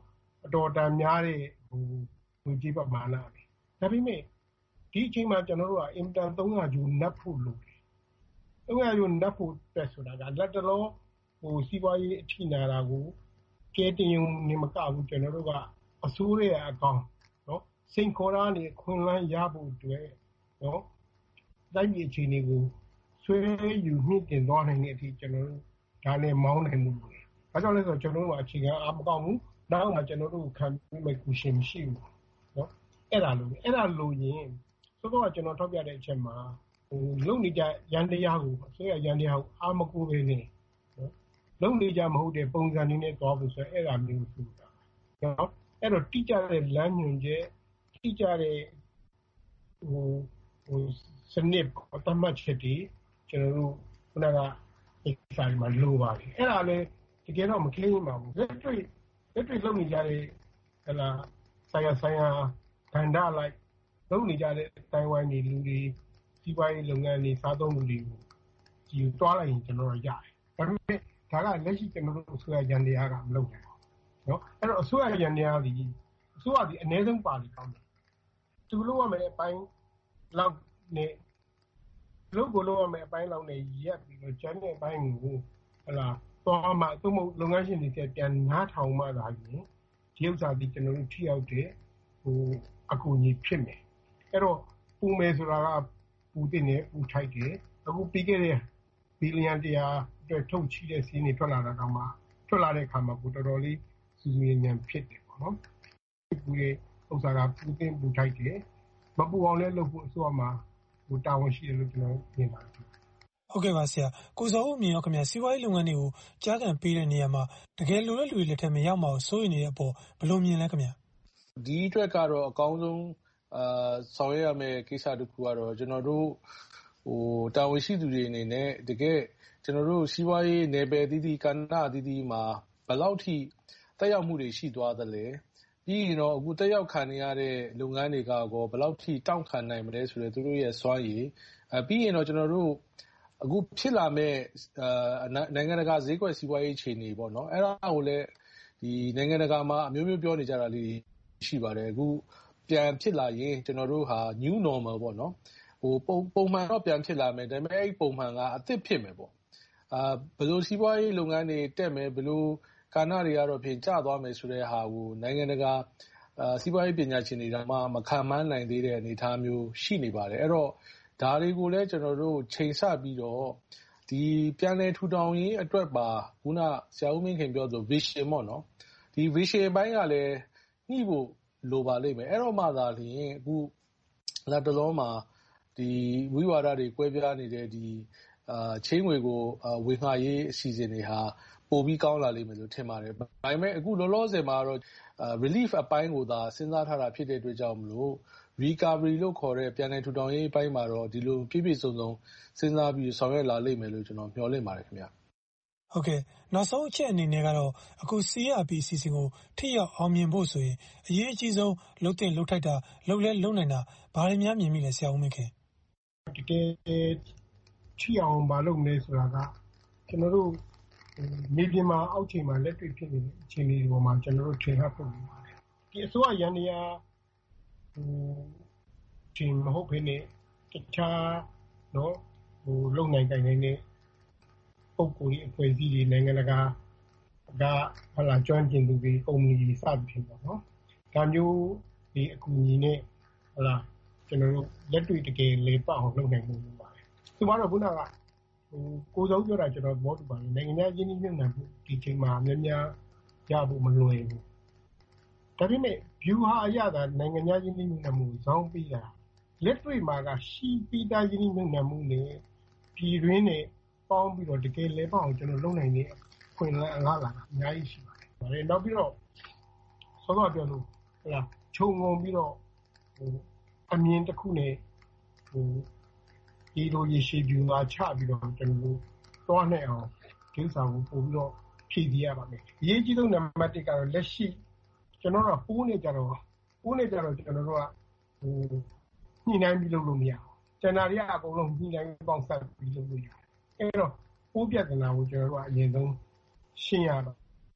အတော်တန်များတဲ့ဟိုငွေကြေးပမာဏပဲဒါပေမဲ့ဒီအချိန်မှာကျွန်တော်တို့ကအင်တန်သုံးရာကျူနပ်ဖို့လိုတယ်သုံးရာကျူနပ်ဖို့တက်ဆိုတာကလက်တလုံးဟိုစီးပွားရေးအထိနာတာကိုကဲတင်ရုံနေမကဘူးကျွန်တော်တို့ကအစိုးရအကောင်နော်စိန်ခေါ်ရနေခွင့်လန်းရဖို့အတွက်နော်တိုင်းပြည်အခြေအနေကိုဆွေးယူမြင့်တင်သွားနိုင်တဲ့အထိကျွန်တော်တို့ဒါနဲ့မောင်းနိုင်မှုလို့ဒါကြောင့်လဲဆိုတော့ကျွန်တော်တို့ကအခြေခံအားမကောင်းဘူးနောက်မှကျွန်တော်တို့ခံပြီးမှကူရှင်မရှိဘူးနော်အဲ့ဒါလို့အဲ့ဒါလို့ရင်ဆိုတော့ကျွန်တော်ထောက်ပြတဲ့အချက်မှာဟိုလုံနေကြရန်တရားကိုအစိုးရရန်တရားကိုအားမကူပဲနေနော်လုံနေကြမဟုတ်တဲ့ပုံစံတွေနဲ့တွားဖို့ဆိုအဲ့ဒါမျိုးဆိုတာနော်အဲ့တော့တိကျတဲ့လမ်းညွှန်ချက်တိကျတဲ့ဟိုဟိုစနစ်အတမတ်ချက်တွေကျွန်တော်တို့ခုနကဒီစာရီမှာလိုပါပြီအဲ့ဒါလည်းတကယ်တော့မခင်းရင်ပါဘူးလက်တွေ့လက်တွေ့လုပ်နေကြတဲ့ဟလာဆိုင်ရာဆိုင်ရာဗန္ဒလိုက်လုပ်နေကြတဲ့တိုင်ဝမ်နေလူတွေစီးပွားရေးလုပ်ငန်းတွေစားသုံးမှုတွေကိုဒီတွားလိုက်ရင်ကျွန်တော်တို့ရတယ်ဒါပေမဲ့ဒါကလက်ရှိကျွန်တော်တို့အစိုးရရန်တရားကမလုပ်နိုင်ဘူးနော်အဲ့တော့အစိုးရရန်တရားဒီအစိုးရဒီအနည်းဆုံးပါလိကောင်းတယ်သူလုပ်ရမယ်အပိုင်းလောက်နဲ့လုပ်ကိုလုပ်ရမယ်အပိုင်းလောက်နဲ့ရက်ပြီးတော့ကျန်တဲ့အပိုင်းကိုဟလာသွားမှသို့မဟုတ်လုပ်ငန်းရှင်တွေပြန်နားထောင်မှသာရင်ဒီဥစ္စာဒီကျွန်တော်တို့ထိရောက်တဲ့ဟိုအကူအညီဖြစ်မယ်အဲ့တော့ပူမယ်ဆိုတာကပူတင်နေပူထိုက်တယ်အခုပြီးခဲ့တဲ့ဘီလီယံတရားအတွက်ထုတ်ချီတဲ့စီးနေထွက်လာတာတော့မှထွက်လာတဲ့အခါမှာကိုတော်တော်လေးစူးစူးညံညံဖြစ်တယ်ပေါ့နော်ပူရဲ့ဥစ္စာကပူတင်ပူထိုက်တယ်မပူအောင်လည်းလုပ်ဖို့အစိုးရမှာဟိုတာဝန်ရှိတယ်လို့ကျွန်တော်မြင်ပါတယ်ဟုတ်ကဲ့ပါဆရာကိုစောဦးမြင်ရောခင်ဗျာစီးပွားရေးလုပ်ငန်းတွေကိုကြားခံပေးတဲ့နေရာမှာတကယ်လိုတဲ့လူတွေလက်ထက်မရောက်မှာစိုးရိမ်နေတဲ့အပေါ်ဘယ်လိုမြင်လဲခင်ဗျာဒီအတွက်ကတော့အကောင်းဆုံးအာဆောင်ရွက်ရမယ့်ကိစ္စတစ်ခုကတော့ကျွန်တော်တို့ဟိုတာဝန်ရှိသူတွေအနေနဲ့တကယ်ကျွန်တော်တို့စီးပွားရေးနယ်ပယ်အသီးသီးကဏ္ဍအသီးသီးမှာဘယ်လောက်ထိတက်ရောက်မှုတွေရှိသွားသလဲပြီးရင်တော့အခုတက်ရောက်ခံနေရတဲ့လုပ်ငန်းတွေကကောဘယ်လောက်ထိတောင့်ခံနိုင်မလဲဆိုတော့သူတို့ရဲ့စွမ်းရည်အပြီးရင်တော့ကျွန်တော်တို့အခုဖြစ်လာမဲ့အာနိုင်ငံတကာဈေးကွက်စီးပွားရေးအခြေအနေပေါ့နော်အဲ့ဒါကိုလည်းဒီနိုင်ငံတကာမှာအမျိုးမျိုးပြောနေကြတာလေးရှိပါတယ်အခုပြန်ဖြစ်လာရင်ကျွန်တော်တို့ဟာ new normal ပေါ့နော်ဟိုပုံပုံမှန်တော့ပြန်ဖြစ်လာမယ်ဒါပေမဲ့အဲ့ပုံမှန်ကအသစ်ဖြစ်မယ်ပေါ့အာဘယ်လိုစီးပွားရေးလုပ်ငန်းတွေတက်မယ်ဘယ်လိုကာဏတွေကတော့ပြင်ကျသွားမယ်ဆိုတဲ့ဟာကိုနိုင်ငံတကာအာစီးပွားရေးပညာရှင်တွေကမှမခံမှန်းနိုင်သေးတဲ့အနေအထားမျိုးရှိနေပါတယ်အဲ့တော့ဒါတွေကိုလည်းကျွန်တော်တို့ချိန်ဆပြီးတော့ဒီပြန်လည်ထူထောင်ရေးအတွက်ပါခုနဆရာဦးမင်းခင်ပြောဆို vision ပေါ့နော်ဒီ vision ဘိုင်းကလည်းညှိဖို့လိုပါလိမ့်မယ်အဲ့တော့မှသာလျှင်အခုလက်တလုံးမှာဒီဝိဝါဒတွေကွဲပြားနေတဲ့ဒီအာချင်းငွေကိုဝေငှရေးအစီအစဉ်တွေဟာပိုပြီးကောင်းလာလိမ့်မယ်လို့ထင်ပါတယ်ဒါပေမဲ့အခုလောလောဆယ်မှာတော့ relief အပိုင်းကိုသာစဉ်းစားထားတာဖြစ်တဲ့အတွက်ကြောင့်မလို့ recovery လို့ခေါ်တဲ့ပြန်လည်ထူထောင်ရေးအပိုင်းမှာတော့ဒီလိုပြည့်ပြည့်စုံစုံစဉ်းစားပြီးဆောင်ရွက်လာလိမ့်မယ်လို့ကျွန်တော်မျှော်လင့်ပါတယ်ခင်ဗျဟုတ်ကဲ့နောက်ဆုံးအချက်အနေနဲ့ကတော့အခု C R P အစီအစဉ်ကိုထိရောက်အောင်မြင်ဖို့ဆိုရင်အရေးအကြီးဆုံးလုပ်တင်လုပ်ထိုက်တာလုပ်လဲလုပ်နိုင်တာဘာတွေများမြင်မိလဲဆရာဦးမင်းခင်တကယ်ထိအောင်မလုပ်နေဆိုတာကကျွန်တော်တို့မြေပြင်မှာအောက်ခြေမှာလက်တွေ့ဖြစ်နေတဲ့အခြေအနေတွေပေါ်မှာကျွန်တော်တို့ထင်ဟပ်ဖို့လိုပါတယ်ဒီအစိုးရရန်တရားဟိုဒီမဟုတ်ဘဲနဲ့တခြားနော်ဟိုလုံနိုင်တိုင်းနေတဲ့ပုံကိုယ်ကြီးအဖွဲ့အစည်းတွေနိုင်ငံတကာကဟလာကျွမ်းကျင်သူတွေကုမ္ပဏီတွေစသဖြင့်ပေါ့နော်ဒါမျိုးဒီအကူအညီနဲ့ဟလာကျွန်တော်တို့လက်တွေ့တကယ်လေပတ်အောင်လုပ်နိုင်မှုလိုပါတယ်သူကတော့ခုနကဟိုကိုယ်ဆုံးပြောတာကျွန်တော်ဘောတူပါတယ်နိုင်ငံခြားရင်းနှီးမြှုပ်နှံမှုဒီချိန်မှာများများရဖို့မလွယ်ဘူးဒါပေမဲ့ view ဟာအရသာနိုင်ငံခြားရင်းနှီးမြှုပ်နှံမှုဇောင်းပြီးတာလက်တွေ့မှာကရှိပြီးသားရင်းနှီးမြှုပ်နှံမှုနဲ့ပြည်တွင်းနဲ့ပေါင်းပြီးတော့တကယ်လဲပေါအောင်ကျွန်တော်လုပ်နိုင်တဲ့ခွင့်လန်းအလားလာအများကြီးရှိပါတယ်။ဒါနဲ့နောက်ပြီးတော့ဆောတော့ပြောလို့ဟလာခြုံငုံပြီးတော့ဟိုအမြင်တစ်ခုနဲ့ဟိုဒီလိုရရှိပြူမှာချပြီးတော့ကျွန်တော်တို့တွားနိုင်အောင်ဒီဥစ္စာကိုပို့ပြီးတော့ဖြည့်ပြရပါမယ်။အရေးကြီးဆုံးနံပါတ်တစ်ကတော့လက်ရှိကျွန်တော်တို့ပိုးနေကြတော့ပိုးနေကြတော့ကျွန်တော်တို့ကဟိုညှိနှိုင်းပြီးလုပ်လို့မရဘူး။ကျန်တာတွေကအကုန်လုံးညှိနှိုင်းပေါင်းစပ်ပြီးလုပ်လို့ရတယ်။အဲ့တော့ပိုးပြဿနာကိုကျွန်တော်တို့ကအရင်ဆုံးရှင်းရပါမယ်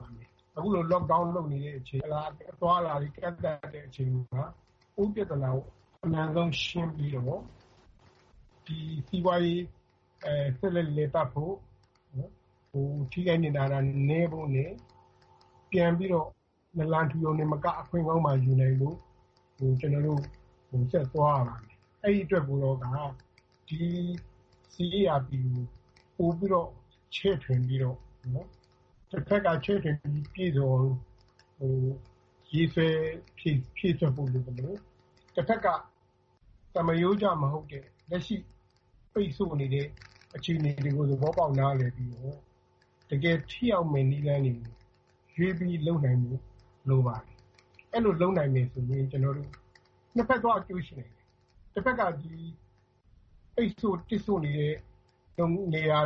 အခုလို lockdown လုပ်နေတဲ့အချိန်လားသွားလာပြီးကတ်တဲ့အချိန်မှာဥပဒနာကိုအမှန်ဆုံးရှင်းပြီးတော့ဒီစီးပွားရေးအဲဆက်လက်လေပတ်ဖို့ဟိုထိခိုက်နေတာနည်းဖို့နဲ့ပြန်ပြီးတော့နလန်ထူုံနဲ့မကအခွင့်ကောင်းမှယူနိုင်လို့ဟိုကျွန်တော်တို့ဟိုဆက်သွားရပါတယ်အဲ့ဒီအတွက်ကိုတော့ကဒီ စီ အေ အာร์ ပီ ကိုပို့ပြီးတော့ချဲ့ထွင်ပြီးတော့နော်တစ်ခါကချဲ့ထွင်ပြီးပြည်စုံဟိုရေးဆွဲဖြည့်ဖြည့်ဆွဲဖို့လိုတယ်လို့တစ်ခါကသမယိုးကြမဟုတ်တဲ့လက်ရှိပိတ်ဆို့နေတဲ့အခြေအနေတွေကိုသဘောပေါက်နားလည်ပြီးတော့တကယ်ထိရောက်မယ့်နည်းလမ်းတွေရွေးပြီးလုပ်နိုင်မှုလိုပါတယ်အဲ့လိုလုပ်နိုင်မယ်ဆိုရင်ကျွန်တော်တို့နှစ်ဖက်တော့အကျိုးရှိနိုင်တယ်တစ်ဖက်ကဒီပိတ်ဆို့တစ်ဆို့နေတဲ့နေရာ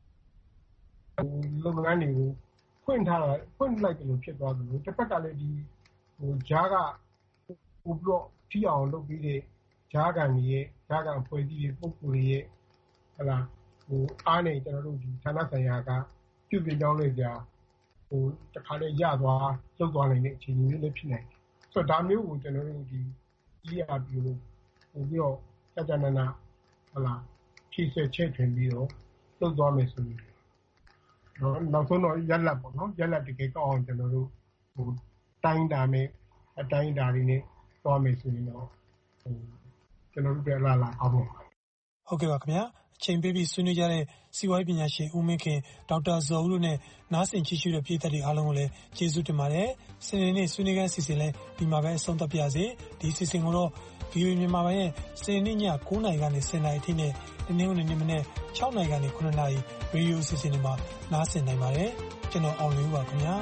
လုပ်ငန်းတွေကိုဖွင့်ထားတာဖွင့်လိုက်တယ်လို့ဖြစ်သွားတယ်လို့တစ်ဖက်ကလည်းဒီဟိုဂျားကဟိုဘလော့ထိအောင်လုပ်ပြီးတဲ့ဂျားကန်ကြီးရဲ့ဂျားကန်ဖွဲ့စည်းရေးပုံစံတွေရဲ့ဟလာဟိုအားနေကျွန်တော်တို့ဒီဌာနဆိုင်ရာကပြုပြင်ကြောင်းလေးကြာဟိုတခါလေးရသွားလုပ်သွားနိုင်တဲ့အခြေအနေမျိုးလည်းဖြစ်နိုင်တယ်ဆိုတော့ဒါမျိုးကိုကျွန်တော်တို့ဒီ E R P လို့ဟိုပြီးတော့စကြနာနာဟလာဖြည့်ဆွဲချက်ထွင်ပြီးတော့လုပ်သွားမယ်ဆိုရင်တော့နောက်ဆုံးတော့ရက်လက်ပေါ့နော်ရက်လက်တကယ်ကောက်အောင်ကျွန်တော်တို့ဟိုတိုင်းတာနဲ့အတိုင်းတာတွေနဲ့သွားမယ်ဆိုရင်တော့ဟိုကျွန်တော်တို့ပြလာလာအောင်ပါဟုတ်ကဲ့ပါခင်ဗျာအချိန်ပေးပြီးဆွေးနွေးကြတဲ့စီးပွားရေးပညာရှင်ဦးမင်းခင်ဒေါက်တာဇော်ဦးတို့နဲ့နားဆင်ကြည့်ရှုတဲ့ပြည်သက်တွေအားလုံးကိုလည်းကျေးဇူးတင်ပါတယ်စနေနေ့ဆွေးနွေးခန်းစီစဉ်လဲဒီမှာပဲအဆုံးသတ်ပါရစေဒီစီစဉ်ကိုတော့ ဗီအိုအေ မြန်မာပိုင်းရဲ့စနေနေ့ည9နာရီကနေ10နာရီထိနဲ့ဒီနေ့နေ့နေ့မနေ့6နာရီကနေ9နာရီရေဒီယိုစီစဉ်တွေမှာနားဆင်နိုင်ပါတယ်ကျွန်တော်အောင်လင်းပါခင်ဗျာ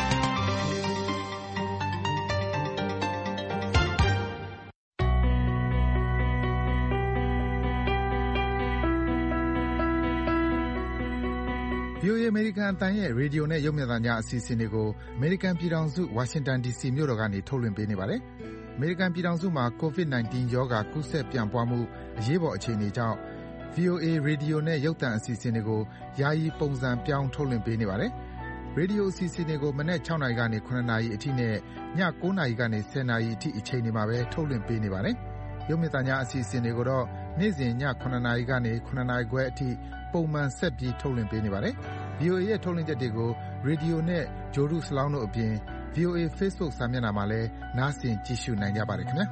ဗီအိုအေ အမေရိကန်အသံရဲ့ရေဒီယိုနဲ့ရုပ်မြင်သံကြားအစီအစဉ်တွေကိုအမေရိကန်ပြည်ထောင်စုဝါရှင်တန်ဒီစီမြို့တော်ကနေထုတ်လွှင့်ပေးနေပါတယ်။အမေရိကန်ပြည်ထောင်စုမှာ ကိုဗစ် nineteen ရောဂါကူးစက်ပြန့်ပွားမှုအရေးပေါ်အခြေအနေကြောင့် ဗီအိုအေ ရေဒီယိုနဲ့ရုပ်သံအစီအစဉ်တွေကိုယာယီပုံစံပြောင်းထုတ်လွှင့်ပေးနေပါတယ်။ရေဒီယိုအစီအစဉ်တွေကိုမနက်6နာရီကနေ9နာရီအထိနဲ့ည9နာရီကနေ10နာရီအထိအချိန်တွေမှာပဲထုတ်လွှင့်ပေးနေပါတယ်။ရုပ်မြင်သံကြားအစီအစဉ်တွေကိုတော့နေ့စဉ်ည9နာရီကနေ9နာရီခွဲအထိပုံမှန်ဆက်ပြီးထုတ်လွှင့်ပေးနေပါတယ်။ ဗီအိုအေရဲ့ထုတ်လွှင့်ချက်တွေကိုရေဒီယိုနဲ့ဂျိုဒူစလောင်းတို့အပြင် ဗီအိုအေ Facebook စာမျက်နှာမှာလည်းနားဆင်ကြည့်ရှုနိုင်ကြပါတယ်ခင်ဗျာ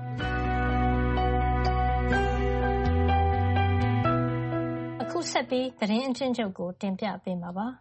အခုဆက်ပြီးသတင်းအကျဉ်းချုပ်ကိုတင်ပြပေးမှာပါ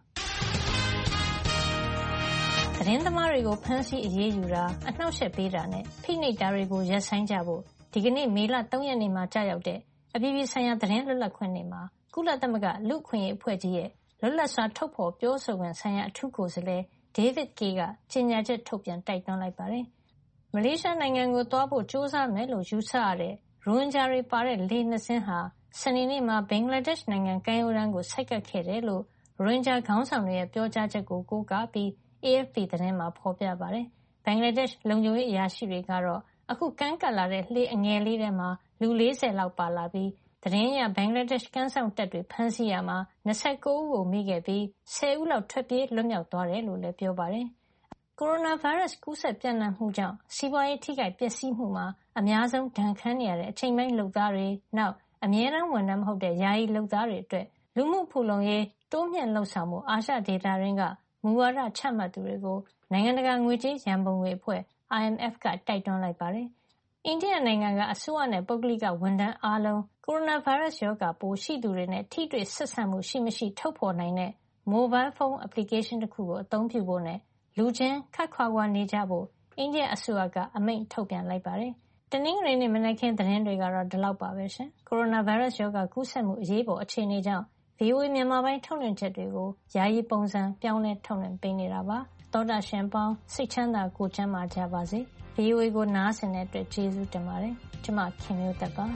သတင်းသမားတွေကိုဖမ်းဆီးအရေးယူတာအနှောက်အယှက်ပေးတာနဲ့ဖိနှိပ်တာတွေကိုရပ်ဆိုင်းကြဖို့ဒီကနေ့မေလ၃ရက်နေ့မှာကြာရောက်တဲ့အပြည်ပြည်ဆိုင်ရာသတင်းလွတ်လပ်ခွင့်နေ့မှာကုလသမဂ္ဂလူ့အခွင့်အရေးအဖွဲ့ကြီးရဲ့လွတ်လပ်စွာထုတ်ဖော်ပြောဆိုခွင့်ဆိုင်ရာအထူးကိုယ်စားလှယ် David Kaye ကကြေညာချက်ထုတ်ပြန်တိုက်တွန်းလိုက်ပါတယ်။မလေးရှားနိုင်ငံကိုသွားဖို့ကြိုးစားမယ်လို့ယူဆရတဲ့ရိုဟင်ဂျာတွေပါတဲ့လေယာဉ်နှစ်စင်းဟာစနေနေ့မှာဘင်္ဂလားဒေ့ရှ်နိုင်ငံကမ်းရိုးတန်းကိုဆိုက်ကပ်ခဲ့တယ်လို့ရိုဟင်ဂျာခေါင်းဆောင်တွေရဲ့ပြောကြားချက်ကိုကိုးကားပြီး A F P သတင်းမှာဖော်ပြပါတယ်။ဘင်္ဂလားဒေ့ရှ်လုံခြုံရေးအရာရှိတွေကတော့အခုကမ်းကပ်လာတဲ့လှေအငယ်လေးထဲမှာလူ၄၀လောက်ပါလာပြီးသတင်းအရဘင်္ဂလားဒေ့ရှ်ကမ်းစောင့်တပ်တွေဖမ်းဆီးရာမှာ၂၉ဦးကိုမိခဲ့ပြီး၁၀ဦးလောက်ထွက်ပြေးလွတ်မြောက်သွားတယ်လို့လည်းပြောပါတယ်။ကိုရိုနာဗိုင်းရပ်စ်ကူးစက်ပြန့်နှံ့မှုကြောင့်စီးပွားရေးထိခိုက်ပျက်စီးမှုမှာအများဆုံးဒဏ်ခံနေရတဲ့အချိန်ပိုင်းလုပ်သားတွေနောက်အမြဲတမ်းဝန်ထမ်းမဟုတ်တဲ့ယာယီလုပ်သားတွေအတွက်လူမှုဖူလုံရေးတိုးမြှင့်လှုပ်ဆောင်မှုအာရှဒေသရင်းကမူဝါဒချမှတ်သူတွေကိုနိုင်ငံတကာငွေကြေးရန်ပုံငွေအဖွဲ့ I M F ကတိုက်တွန်းလိုက်ပါတယ်။အိန္ဒိယနိုင်ငံကအစိုးရနဲ့ပုဂ္ဂလိကဝန်ထမ်းအားလုံးကိုရိုနာဗိုင်းရပ်စ်ရောဂါပိုးရှိသူတွေနဲ့ထိတွေ့ဆက်ဆံမှုရှိမရှိထုတ်ဖော်နိုင်တဲ့ mobile phone application တစ်ခုကိုအသုံးပြုဖို့နဲ့လူချင်းခပ်ခွာခွာနေကြဖို့အိန္ဒိယအစိုးရကအမိန့်ထုတ်ပြန်လိုက်ပါတယ်။တနင်္ဂနွေနေ့မနက်ခင်းသတင်းတွေကတော့ဒီလောက်ပါပဲရှင်။ကိုရိုနာဗိုင်းရပ်စ်ရောဂါကူးစက်မှုအရေးပေါ်အခြေအနေကြောင့် ဗီအိုအေ မြန်မာပိုင်းထုတ်လွှင့်ချက်တွေကိုယာယီပုံစံပြောင်းလဲထုတ်လွှင့်ပေးနေတာပါ။သောတာရှင်ပေါင်းစိတ်ချမ်းသာကိုယ်ကျန်းမာကြပါစေ။ ဗီအိုအေကိုနားဆင်တဲ့အတွက်ကျေးဇူးတင်ပါတယ်။ကျွန်မခင်မျိုးသက်ပါ။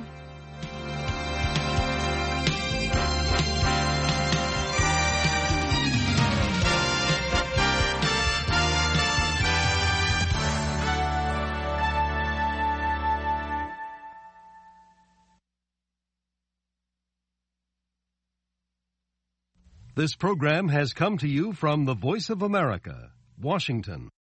This program has come to you from the Voice of America, Washington.